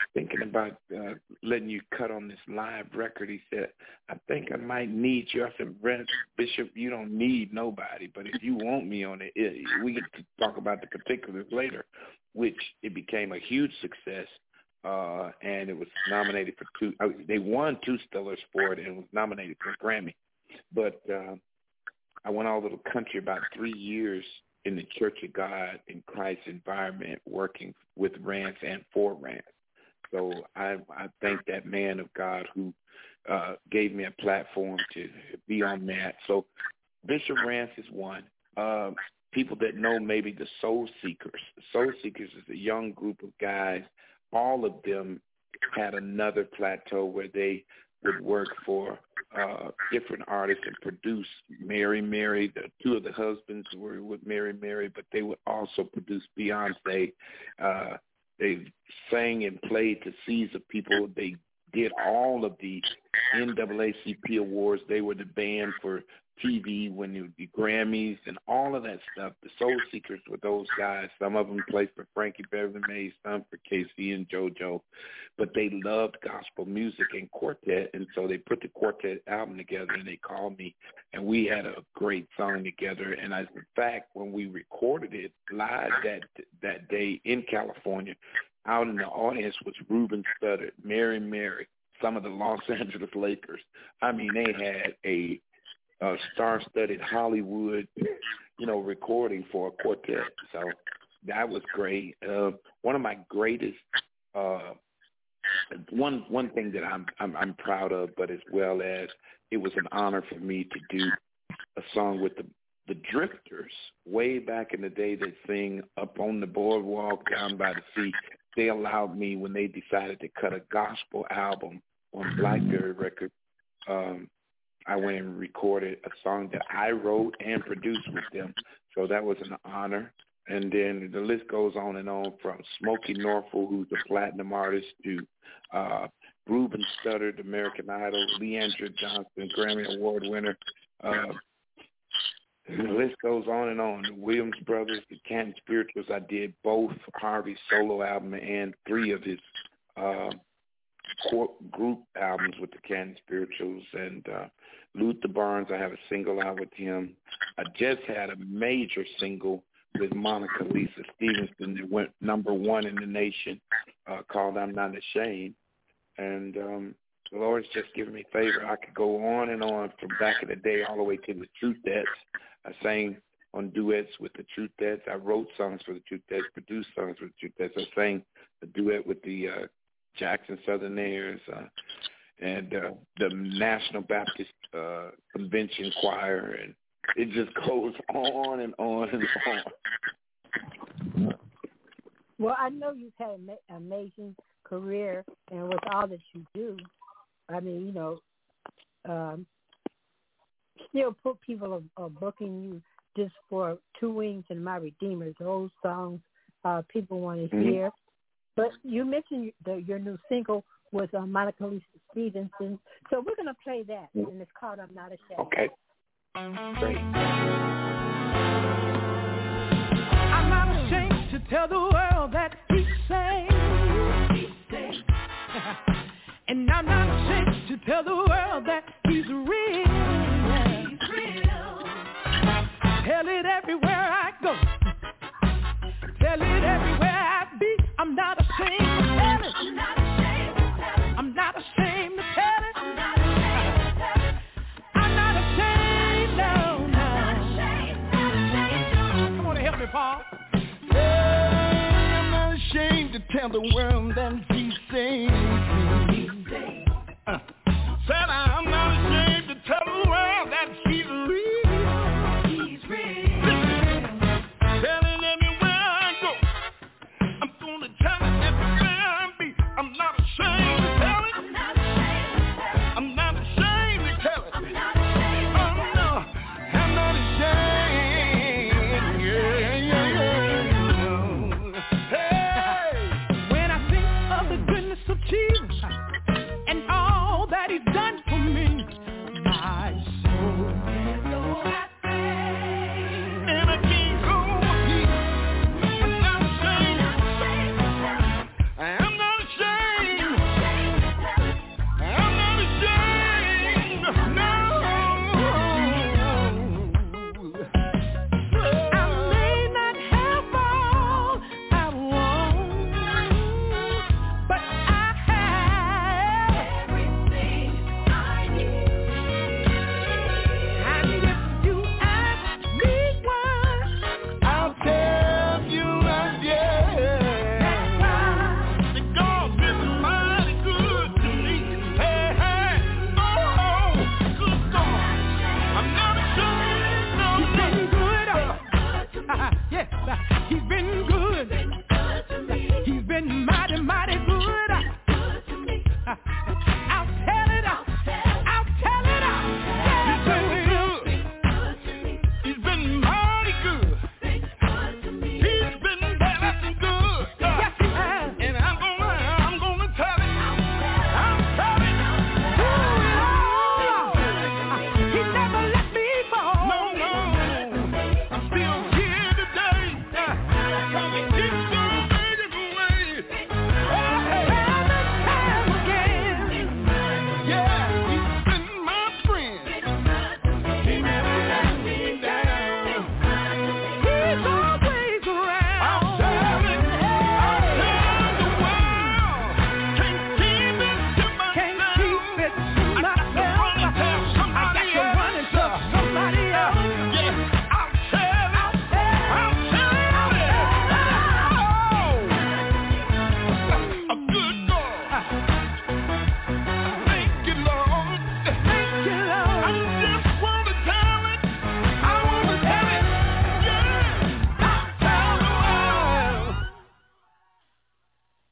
thinking about uh, letting you cut on this live record. He said, I think I might need you. I said, Bishop, you don't need nobody, but if you want me on it, it we get to talk about the particulars later, which it became a huge success, uh, and it was nominated for two. Uh, they won two Stellars for it and was nominated for a Grammy. But uh, I went all over the country about three years in the Church of God in Christ environment, working with Rance and for Rance. So I, I thank that man of God who uh, gave me a platform to be on that. So Bishop Rance is one. Uh, people that know maybe the Soul Seekers. The Soul Seekers is a young group of guys. All of them had another plateau where they would work for uh, different artists and produce. Mary Mary, the two of the husbands were with Mary Mary, but they would also produce Beyonce. Uh, they sang and played to seas of people. They did all of the N double A C P awards. They were the band for T V when it would be Grammys and all of that stuff. The Soul Seekers were those guys. Some of them played for Frankie Beverly Mays, some for K C and JoJo. But they loved gospel music and quartet, and so they put the quartet album together, and they called me, and we had a great song together. And as in fact, when we recorded it live that that day in California, out in the audience was Ruben Studdard, Mary Mary, some of the Los Angeles Lakers. I mean, they had a Uh, star-studded Hollywood, you know, recording for a quartet. So that was great. Uh, one of my greatest, uh, one one thing that I'm, I'm I'm proud of, but as well as it was an honor for me to do a song with the the Drifters way back in the day that sing Up on the Boardwalk Down by the Sea. They allowed me, when they decided to cut a gospel album on Blackberry Records, um, I went and recorded a song that I wrote and produced with them. So that was an honor. And then the list goes on and on, from Smokey Norfolk, who's a platinum artist, to uh, Ruben Studdard, American Idol, Leandra Johnson, Grammy Award winner. Uh, the list goes on and on. The Williams Brothers, the Canton Spirituals. I did both Harvey's solo album and three of his uh, group albums with the Canton Spirituals. And uh, Luther Barnes, I have a single out with him. I just had a major single with Monica Lisa Stevenson that went number one in the nation, uh, called I'm Not Ashamed. And um, the Lord's just given me favor. I could go on and on from back in the day all the way to the Truthettes. I sang on duets with the Truthettes. I wrote songs for the Truthettes, produced songs for the Truthettes. I sang a duet with the uh, Jackson Southerners, uh, and uh, the National Baptist uh, Convention Choir, and it just goes on and on and on. Well, I know you've had an amazing career, and with all that you do, I mean, you know, um, still put people are, are booking you just for Two Wings and My Redeemers, those songs uh, people want to mm-hmm. hear. But you mentioned the, your new single was uh, Monica Lisa Stevenson. So we're going to play that, and it's called I'm Not Ashamed. Okay. Great. I'm not ashamed to tell the world that he's saved. He's saved. And I'm not ashamed to tell the world that he's real. He's real. Tell it everywhere I go. Tell it everywhere I be. I'm not ashamed to tell it. I'm not ashamed to tell it. I'm not ashamed to tell it. I'm not ashamed to tell it. I'm not ashamed, no, no. I'm not ashamed, not ashamed. Come on and help me, Paul. Hey, I'm not ashamed to tell the world that he's saved. He's saved. Uh, said I'm not ashamed to tell the world that he's real. He's real. Tell it everywhere I go. I'm gonna tell it everywhere I be. I'm not ashamed to tell it. I'm not ashamed to tell it. I'm not ashamed to tell it. I'm not ashamed to tell it. Oh, no, I'm not ashamed. Yeah, yeah, yeah. Hey, when I think of the goodness of Jesus and all that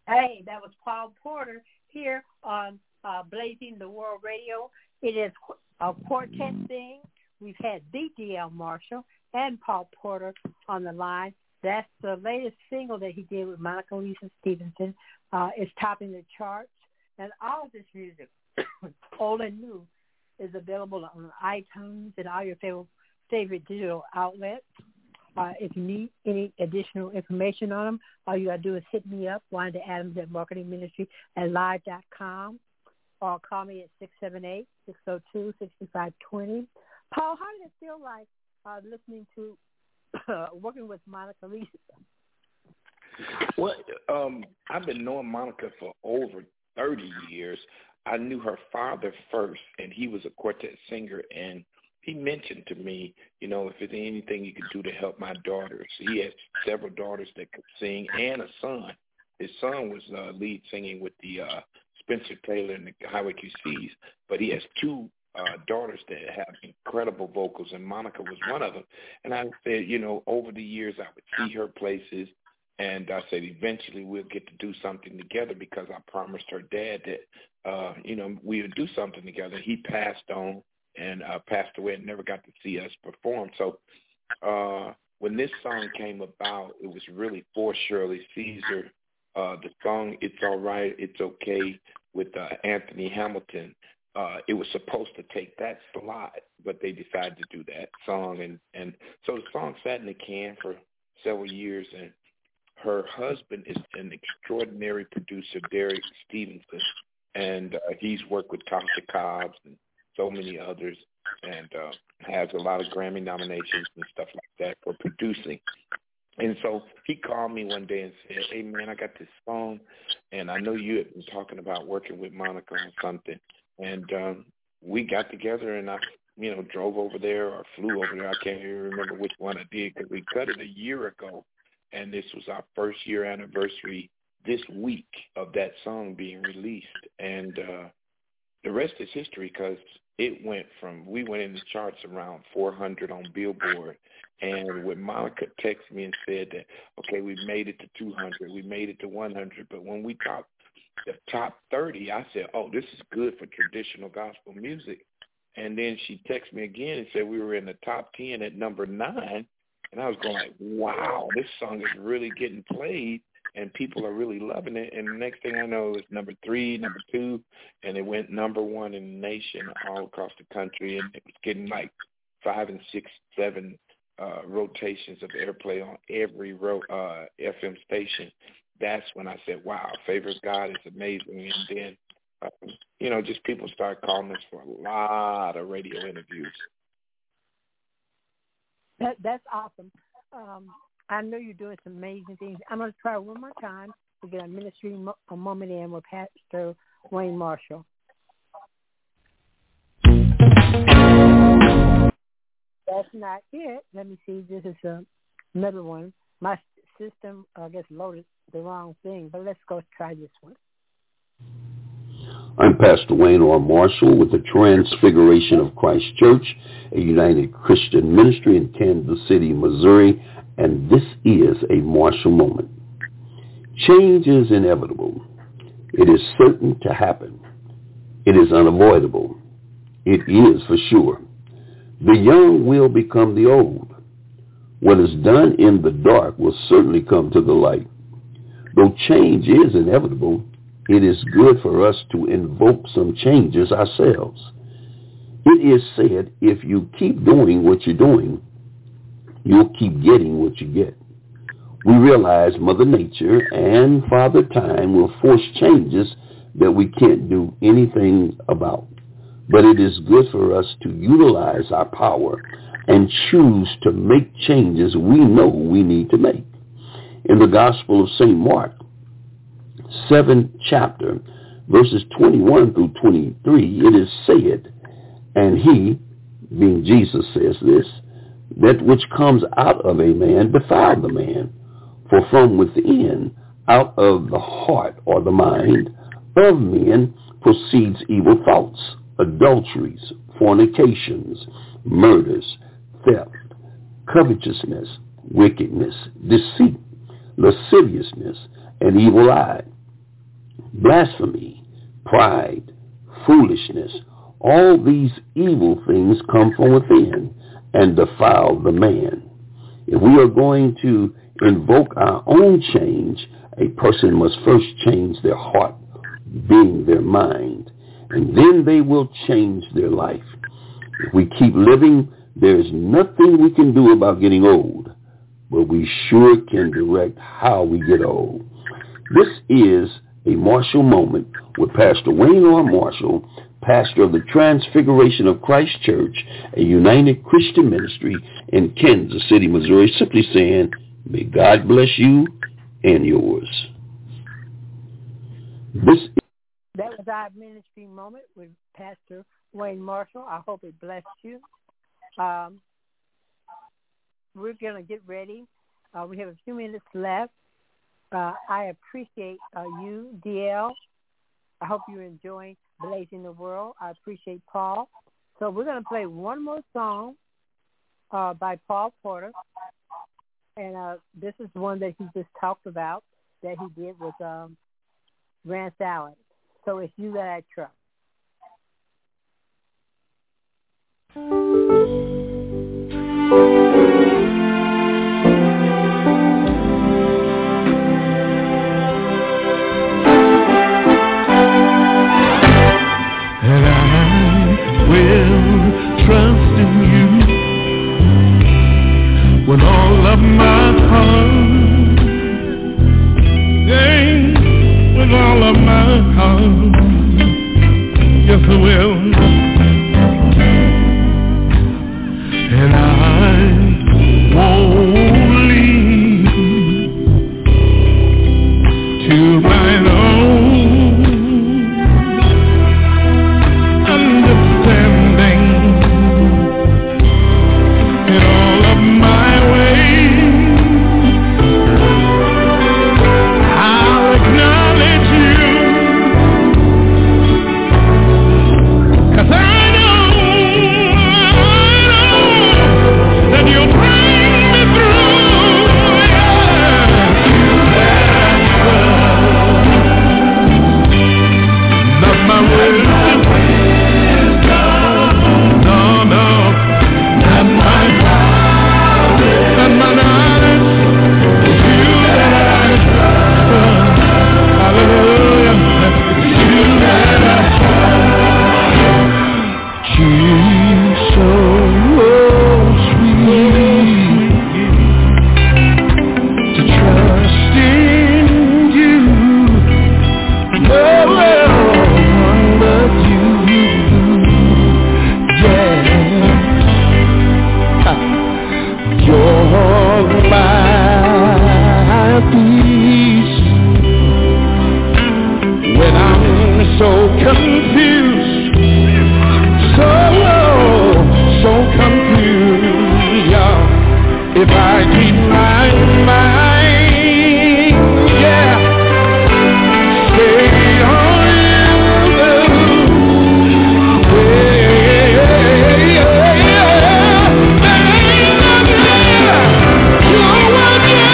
Hey, that was Paul Porter here on uh, Blazing the World Radio. It is a quartet thing. We've had D D L Marshall and Paul Porter on the line. That's the latest single that he did with Monica Lisa Stevenson. Uh, it's topping the charts. And all of this music, old and new, is available on iTunes and all your favorite, favorite digital outlets. Uh, if you need any additional information on them, all you got to do is hit me up, Wanda Adams at Marketing Ministry at live dot com, or call me at six seven eight, six oh two, six five two zero. Paul, how did it feel like uh, listening to, uh, working with Monica Lisa? Well, um, I've been knowing Monica for over thirty years. I knew her father first, and he was a quartet singer, and he mentioned to me, you know, if there's anything you could do to help my daughters. He has several daughters that could sing and a son. His son was uh, lead singing with the uh, Spencer Taylor and the Highway Q Cs, but he has two uh, daughters that have incredible vocals, and Monica was one of them. And I said, you know, over the years I would see her places, and I said eventually we'll get to do something together because I promised her dad that, uh, you know, we would do something together. He passed on and uh, passed away and never got to see us perform. So uh, when this song came about, it was really for Shirley Caesar. Uh, the song It's All Right, It's Okay with uh, Anthony Hamilton. Uh, it was supposed to take that slot, but they decided to do that song. And, and so the song sat in the can for several years, and her husband is an extraordinary producer, Derek Stevenson, and uh, he's worked with Tasha Cobbs and so many others, and uh, has a lot of Grammy nominations and stuff like that for producing. And so he called me one day and said, hey, man, I got this song, and I know you had been talking about working with Monica on something. And um, we got together, and I, you know, drove over there or flew over there. I can't even remember which one I did because we cut it a year ago, and this was our first year anniversary this week of that song being released. And uh, the rest is history because it went from, we went in the charts around four hundred on Billboard. And when Monica texted me and said that, okay, we made it to two hundred, we made it to one hundred, but when we talked the top thirty, I said, oh, this is good for traditional gospel music. And then she texted me again and said we were in the top ten at number nine. And I was going like, wow, this song is really getting played and people are really loving it. And the next thing I know, it was number three, number two, and it went number one in the nation all across the country. And it was getting like five and six, seven uh, rotations of airplay on every ro- uh, F M station. That's when I said, wow, Favor of God is amazing. And then, uh, you know, just people started calling us for a lot of radio interviews. That, that's awesome. Um, I know you're doing some amazing things. I'm going to try one more time to get a ministry mo- a moment in with Pastor Wayne Marshall. That's not it. Let me see. This is uh, another one. My system, I guess, loaded the wrong thing, but let's go try this one. I'm Pastor Wayne R. Marshall with the Transfiguration of Christ Church, a United Christian ministry in Kansas City, Missouri, and this is a Marshall Moment. Change is inevitable. It is certain to happen. It is unavoidable. It is for sure. The young will become the old. What is done in the dark will certainly come to the light. Though change is inevitable, it is good for us to invoke some changes ourselves. It is said, if you keep doing what you're doing, you'll keep getting what you get. We realize Mother Nature and Father Time will force changes that we can't do anything about. But it is good for us to utilize our power and choose to make changes we know we need to make. In the Gospel of Saint Mark, seventh chapter, verses twenty-one through twenty-three, it is said, and he, being Jesus, says this, that which comes out of a man defile the man, for from within, out of the heart or the mind of men proceeds evil thoughts, adulteries, fornications, murders, theft, covetousness, wickedness, deceit, lasciviousness, and evil eye. blasphemy, pride, foolishness. All these evil things come from within and defile the man. If we are going to invoke our own change, a person must first change their heart, being their mind, and then they will change their life. If we keep living, there is nothing we can do about getting old, but we sure can direct how we get old. This is a Marshall Moment with Pastor Wayne R. Marshall, pastor of the Transfiguration of Christ Church, a United Christian Ministry in Kansas City, Missouri, simply saying, may God bless you and yours. This is That was our ministry moment with Pastor Wayne Marshall. I hope it blessed you. Um, we're going to get ready. Uh, we have a few minutes left. Uh, I appreciate uh, you, D L. I hope you're enjoying Blazing the World. I appreciate Paul. So we're going to play one more song uh, by Paul Porter. And uh, this is one that he just talked about that he did with um, Rance Allen. So it's You That I Trust. And I will trust in you with all of my heart. Yeah, with all of my heart. Yes, I will. And I won't lean to my own understanding. In all of my ways, I'll acknowledge you, 'cause I know, I know that you'll bring me through. Yeah. Not my wisdom, no, no, not my power, not my knowledge. It's you that I trust. Hallelujah. It's you that I trust. She's so sweet to trust in you. No one but you. Yeah. You're my peace when I'm so confused, so, so confused, yeah. If I keep my mind, yeah, stay on you, yeah, yeah, yeah. You're what you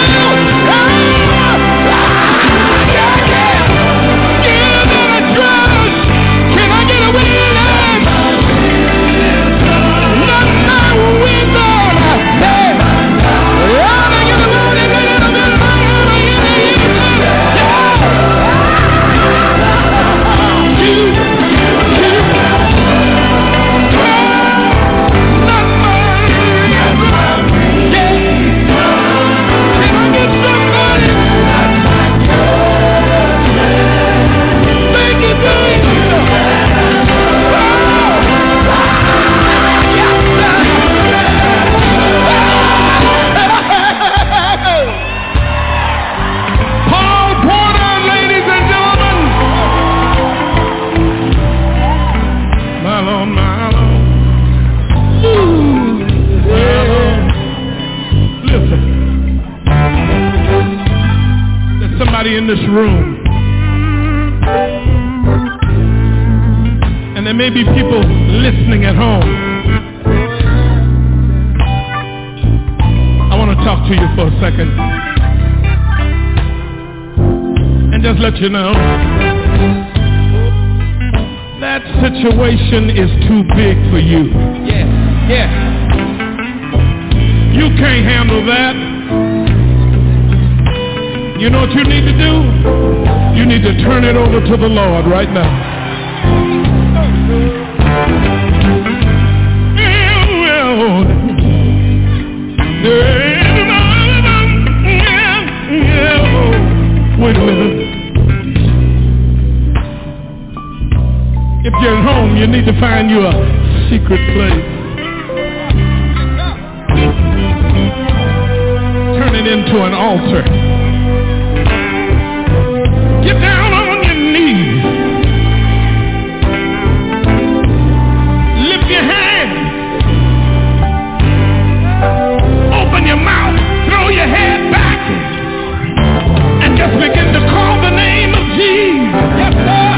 in this room, and there may be people listening at home. I want to talk to you for a second and just let you know that situation is too big for you. Yeah, yeah. You can't handle that. You know what you need to do? You need to turn it over to the Lord right now. Wait a minute. If you're at home, you need to find you a secret place. Turn it into an altar. Get down on your knees. Lift your hands. Open your mouth. Throw your head back. And just begin to call the name of Jesus. Yes, sir.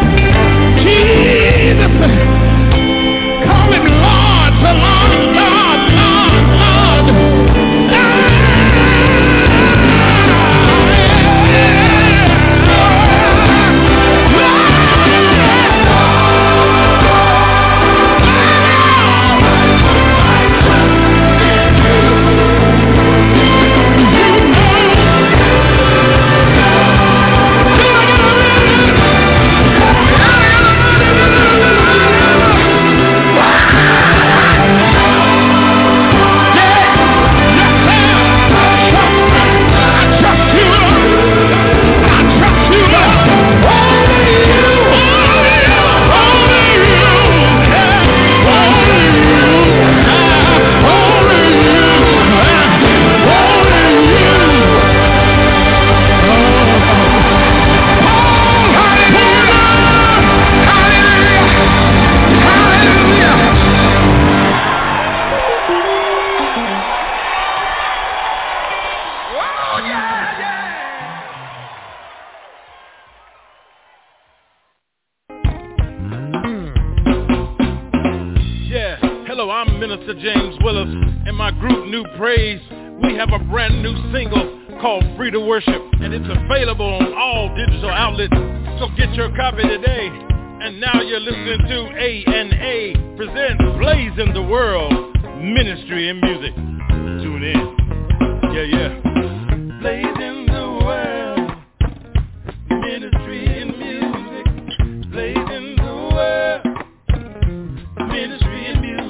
Jesus. Call him Lord to Lord, Lord, Lord, Lord. James Willis and my group New Praise. We have a brand new single called Free to Worship, and it's available on all digital outlets, so get your copy today. And now you're listening to A and A presents Blazing the World Ministry and Music. Tune in. Yeah, yeah. Blazing the World Ministry and Music. Blazing the World Ministry and Music.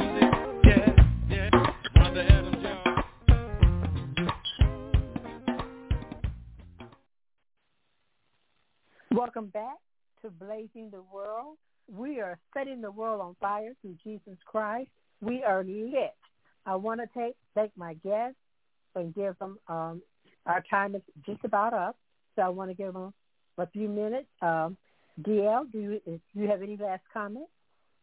Welcome back to Blazing the World. We are setting the world on fire through Jesus Christ. We are lit. I want to take thank my guests and give them, um, our time is just about up, so I want to give them a few minutes. Um, D L, do you, do you have any last comments?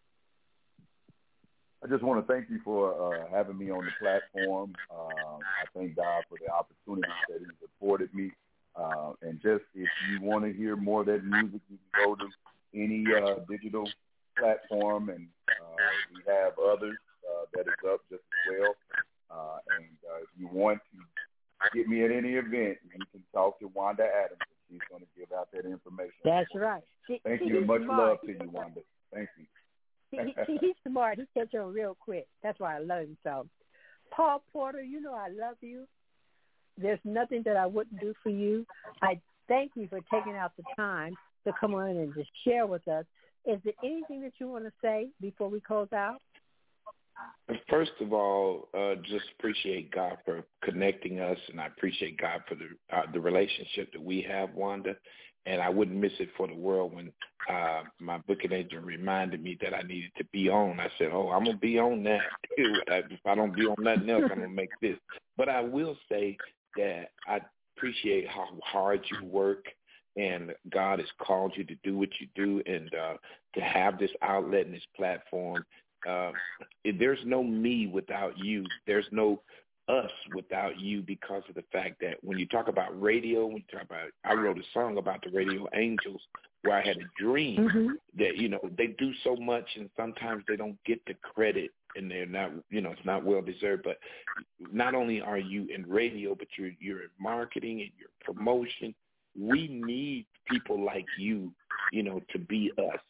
I just want to thank you for uh, having me on the platform. Um, I thank God for the opportunity that He afforded me. Uh, and just if you want to hear more of that music, you can go to any uh, digital platform, and uh, we have others uh, that is up just as well. Uh, and uh, if you want to get me at any event, you can talk to Wanda Adams. She's going to give out that information. That's right. She, Thank she, you, and much smart. love to you, Wanda. Thank you. he, he, he's smart. He catch on real quick. That's why I love him so. Paul Porter, you know I love you. There's nothing that I wouldn't do for you. I thank you for taking out the time to come on and just share with us. Is there anything that you want to say before we close out? First of all, uh, just appreciate God for connecting us, and I appreciate God for the uh, the relationship that we have, Wanda. And I wouldn't miss it for the world when uh, my booking agent reminded me that I needed to be on. I said, oh, I'm going to be on that. If I don't be on nothing else, I'm going to make this. But I will say that I appreciate how hard you work, and God has called you to do what you do, and uh, to have this outlet and this platform. Uh, there's no me without you. There's no us without you, because of the fact that when you talk about radio, when you talk about, I wrote a song about the radio angels where I had a dream mm-hmm. that, you know, they do so much and sometimes they don't get the credit, and they're not, you know, it's not well deserved. But not only are you in radio, but you're, you're in marketing and your promotion. We need people like you, you know, to be us.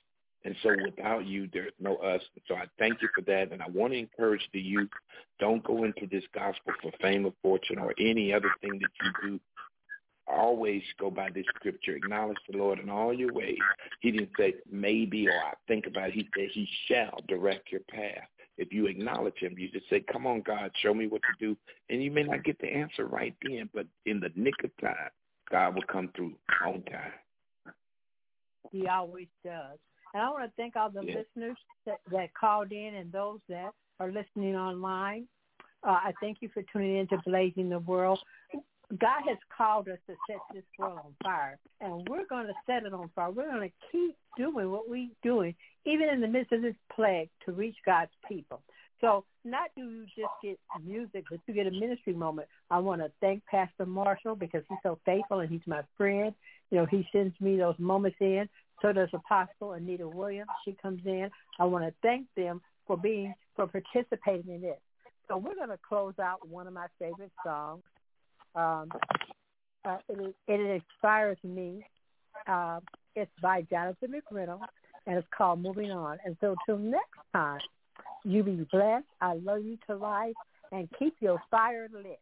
And so without you, there's no us. So I thank you for that. And I want to encourage the youth, don't go into this gospel for fame or fortune or any other thing that you do. Always go by this scripture. Acknowledge the Lord in all your ways. He didn't say maybe or I think about it. He said he shall direct your path. If you acknowledge him, you just say, come on, God, show me what to do. And you may not get the answer right then, but in the nick of time, God will come through on time. He always does. And I want to thank all the yeah. listeners that, that called in and those that are listening online. Uh, I thank you for tuning in to Blazing the World. God has called us to set this world on fire, and we're going to set it on fire. We're going to keep doing what we're doing, even in the midst of this plague, to reach God's people. So not do you just get music, but you get a ministry moment. I want to thank Pastor Marshall because he's so faithful and he's my friend. You know, he sends me those moments in. So does Apostle Anita Williams. She comes in. I want to thank them for being, for participating in this. So we're going to close out one of my favorite songs. Um, uh, it, it inspires me. Uh, it's by Jonathan McReynolds, and it's called Moving On. And so till next time, you be blessed. I love you to life, and keep your fire lit.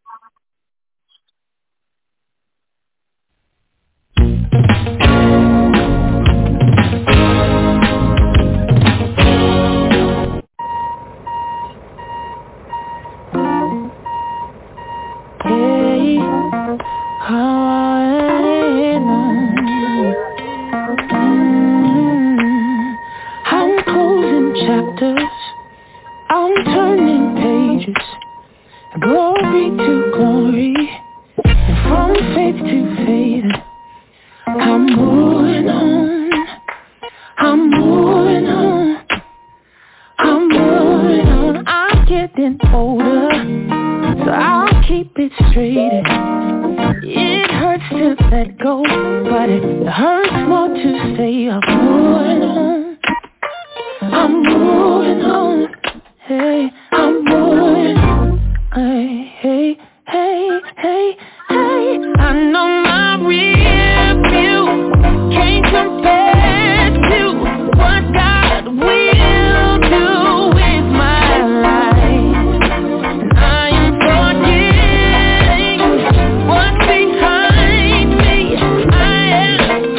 Glory to glory, and from faith to faith, I'm moving on, I'm moving on, I'm moving on. I'm getting older, so I'll keep it straight. It hurts to let go, but it hurts more to stay. I'm moving on, I'm moving on, hey, I'm moving on. Hey, hey, hey, hey, hey, I know my real view can't compare to what God will do with my life. And I am forgetting what's behind me. I am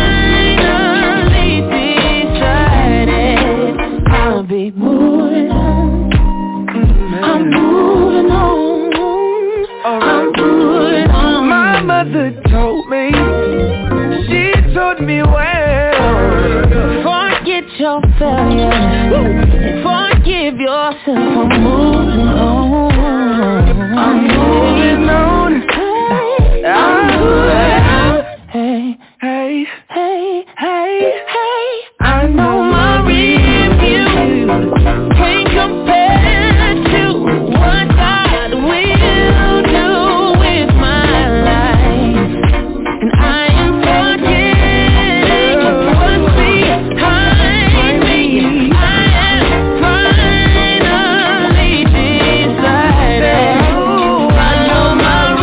finally decided I'll be moving on. I'm moving on, I'm moving on. My mother told me, she told me well, forget your failure and forgive yourself. I'm moving on, I'm moving on, I'm moving on. Hey, hey, hey, hey, hey, I know my review can't compare to what God will do with my life. And I am forgetting what's behind me. I am finally decided. I know my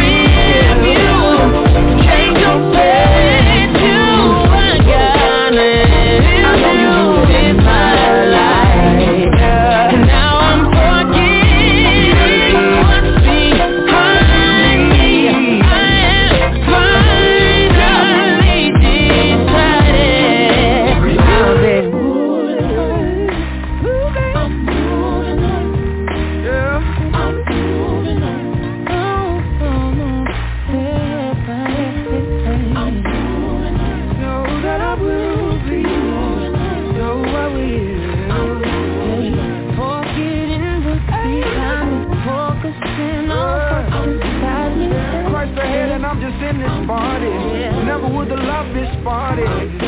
review can't compare to what God will do with my life. And now I'm forgetting what's behind me. I am finally decided. I've been moving on, I'm moving on, yeah, I'm moving on, oh, oh, hey, hey, hey. I'm moving on, know that I will be, know I will, I'm moving, forgetting what's behind me, focusing on what's inside me. Christ ahead and I'm just in this party, never would have loved this party.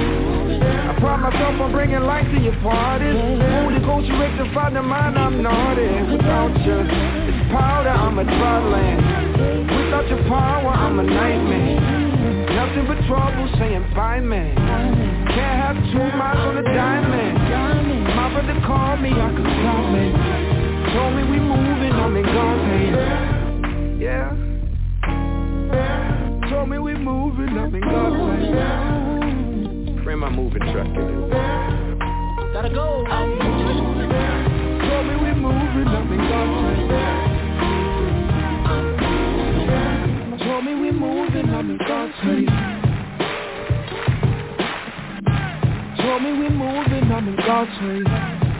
I pride myself on bringing light to your parties. Holy Ghost, you rectify the mind, I'm naughty. Without you, it's powder, I'm a dry land. Without your power, I'm a nightmare. Nothing but trouble saying bye, man. Can't have two miles on a diamond. My brother called me, I could stop me. Told me we moving, I'm in God's hands. Yeah. Told me we moving, I'm in God's hands. Bring my moving truck in. gotta go. Told me we're moving, I'm in God's way. Told me we're moving, I'm in God's way. Told me we're moving, I'm in God's way.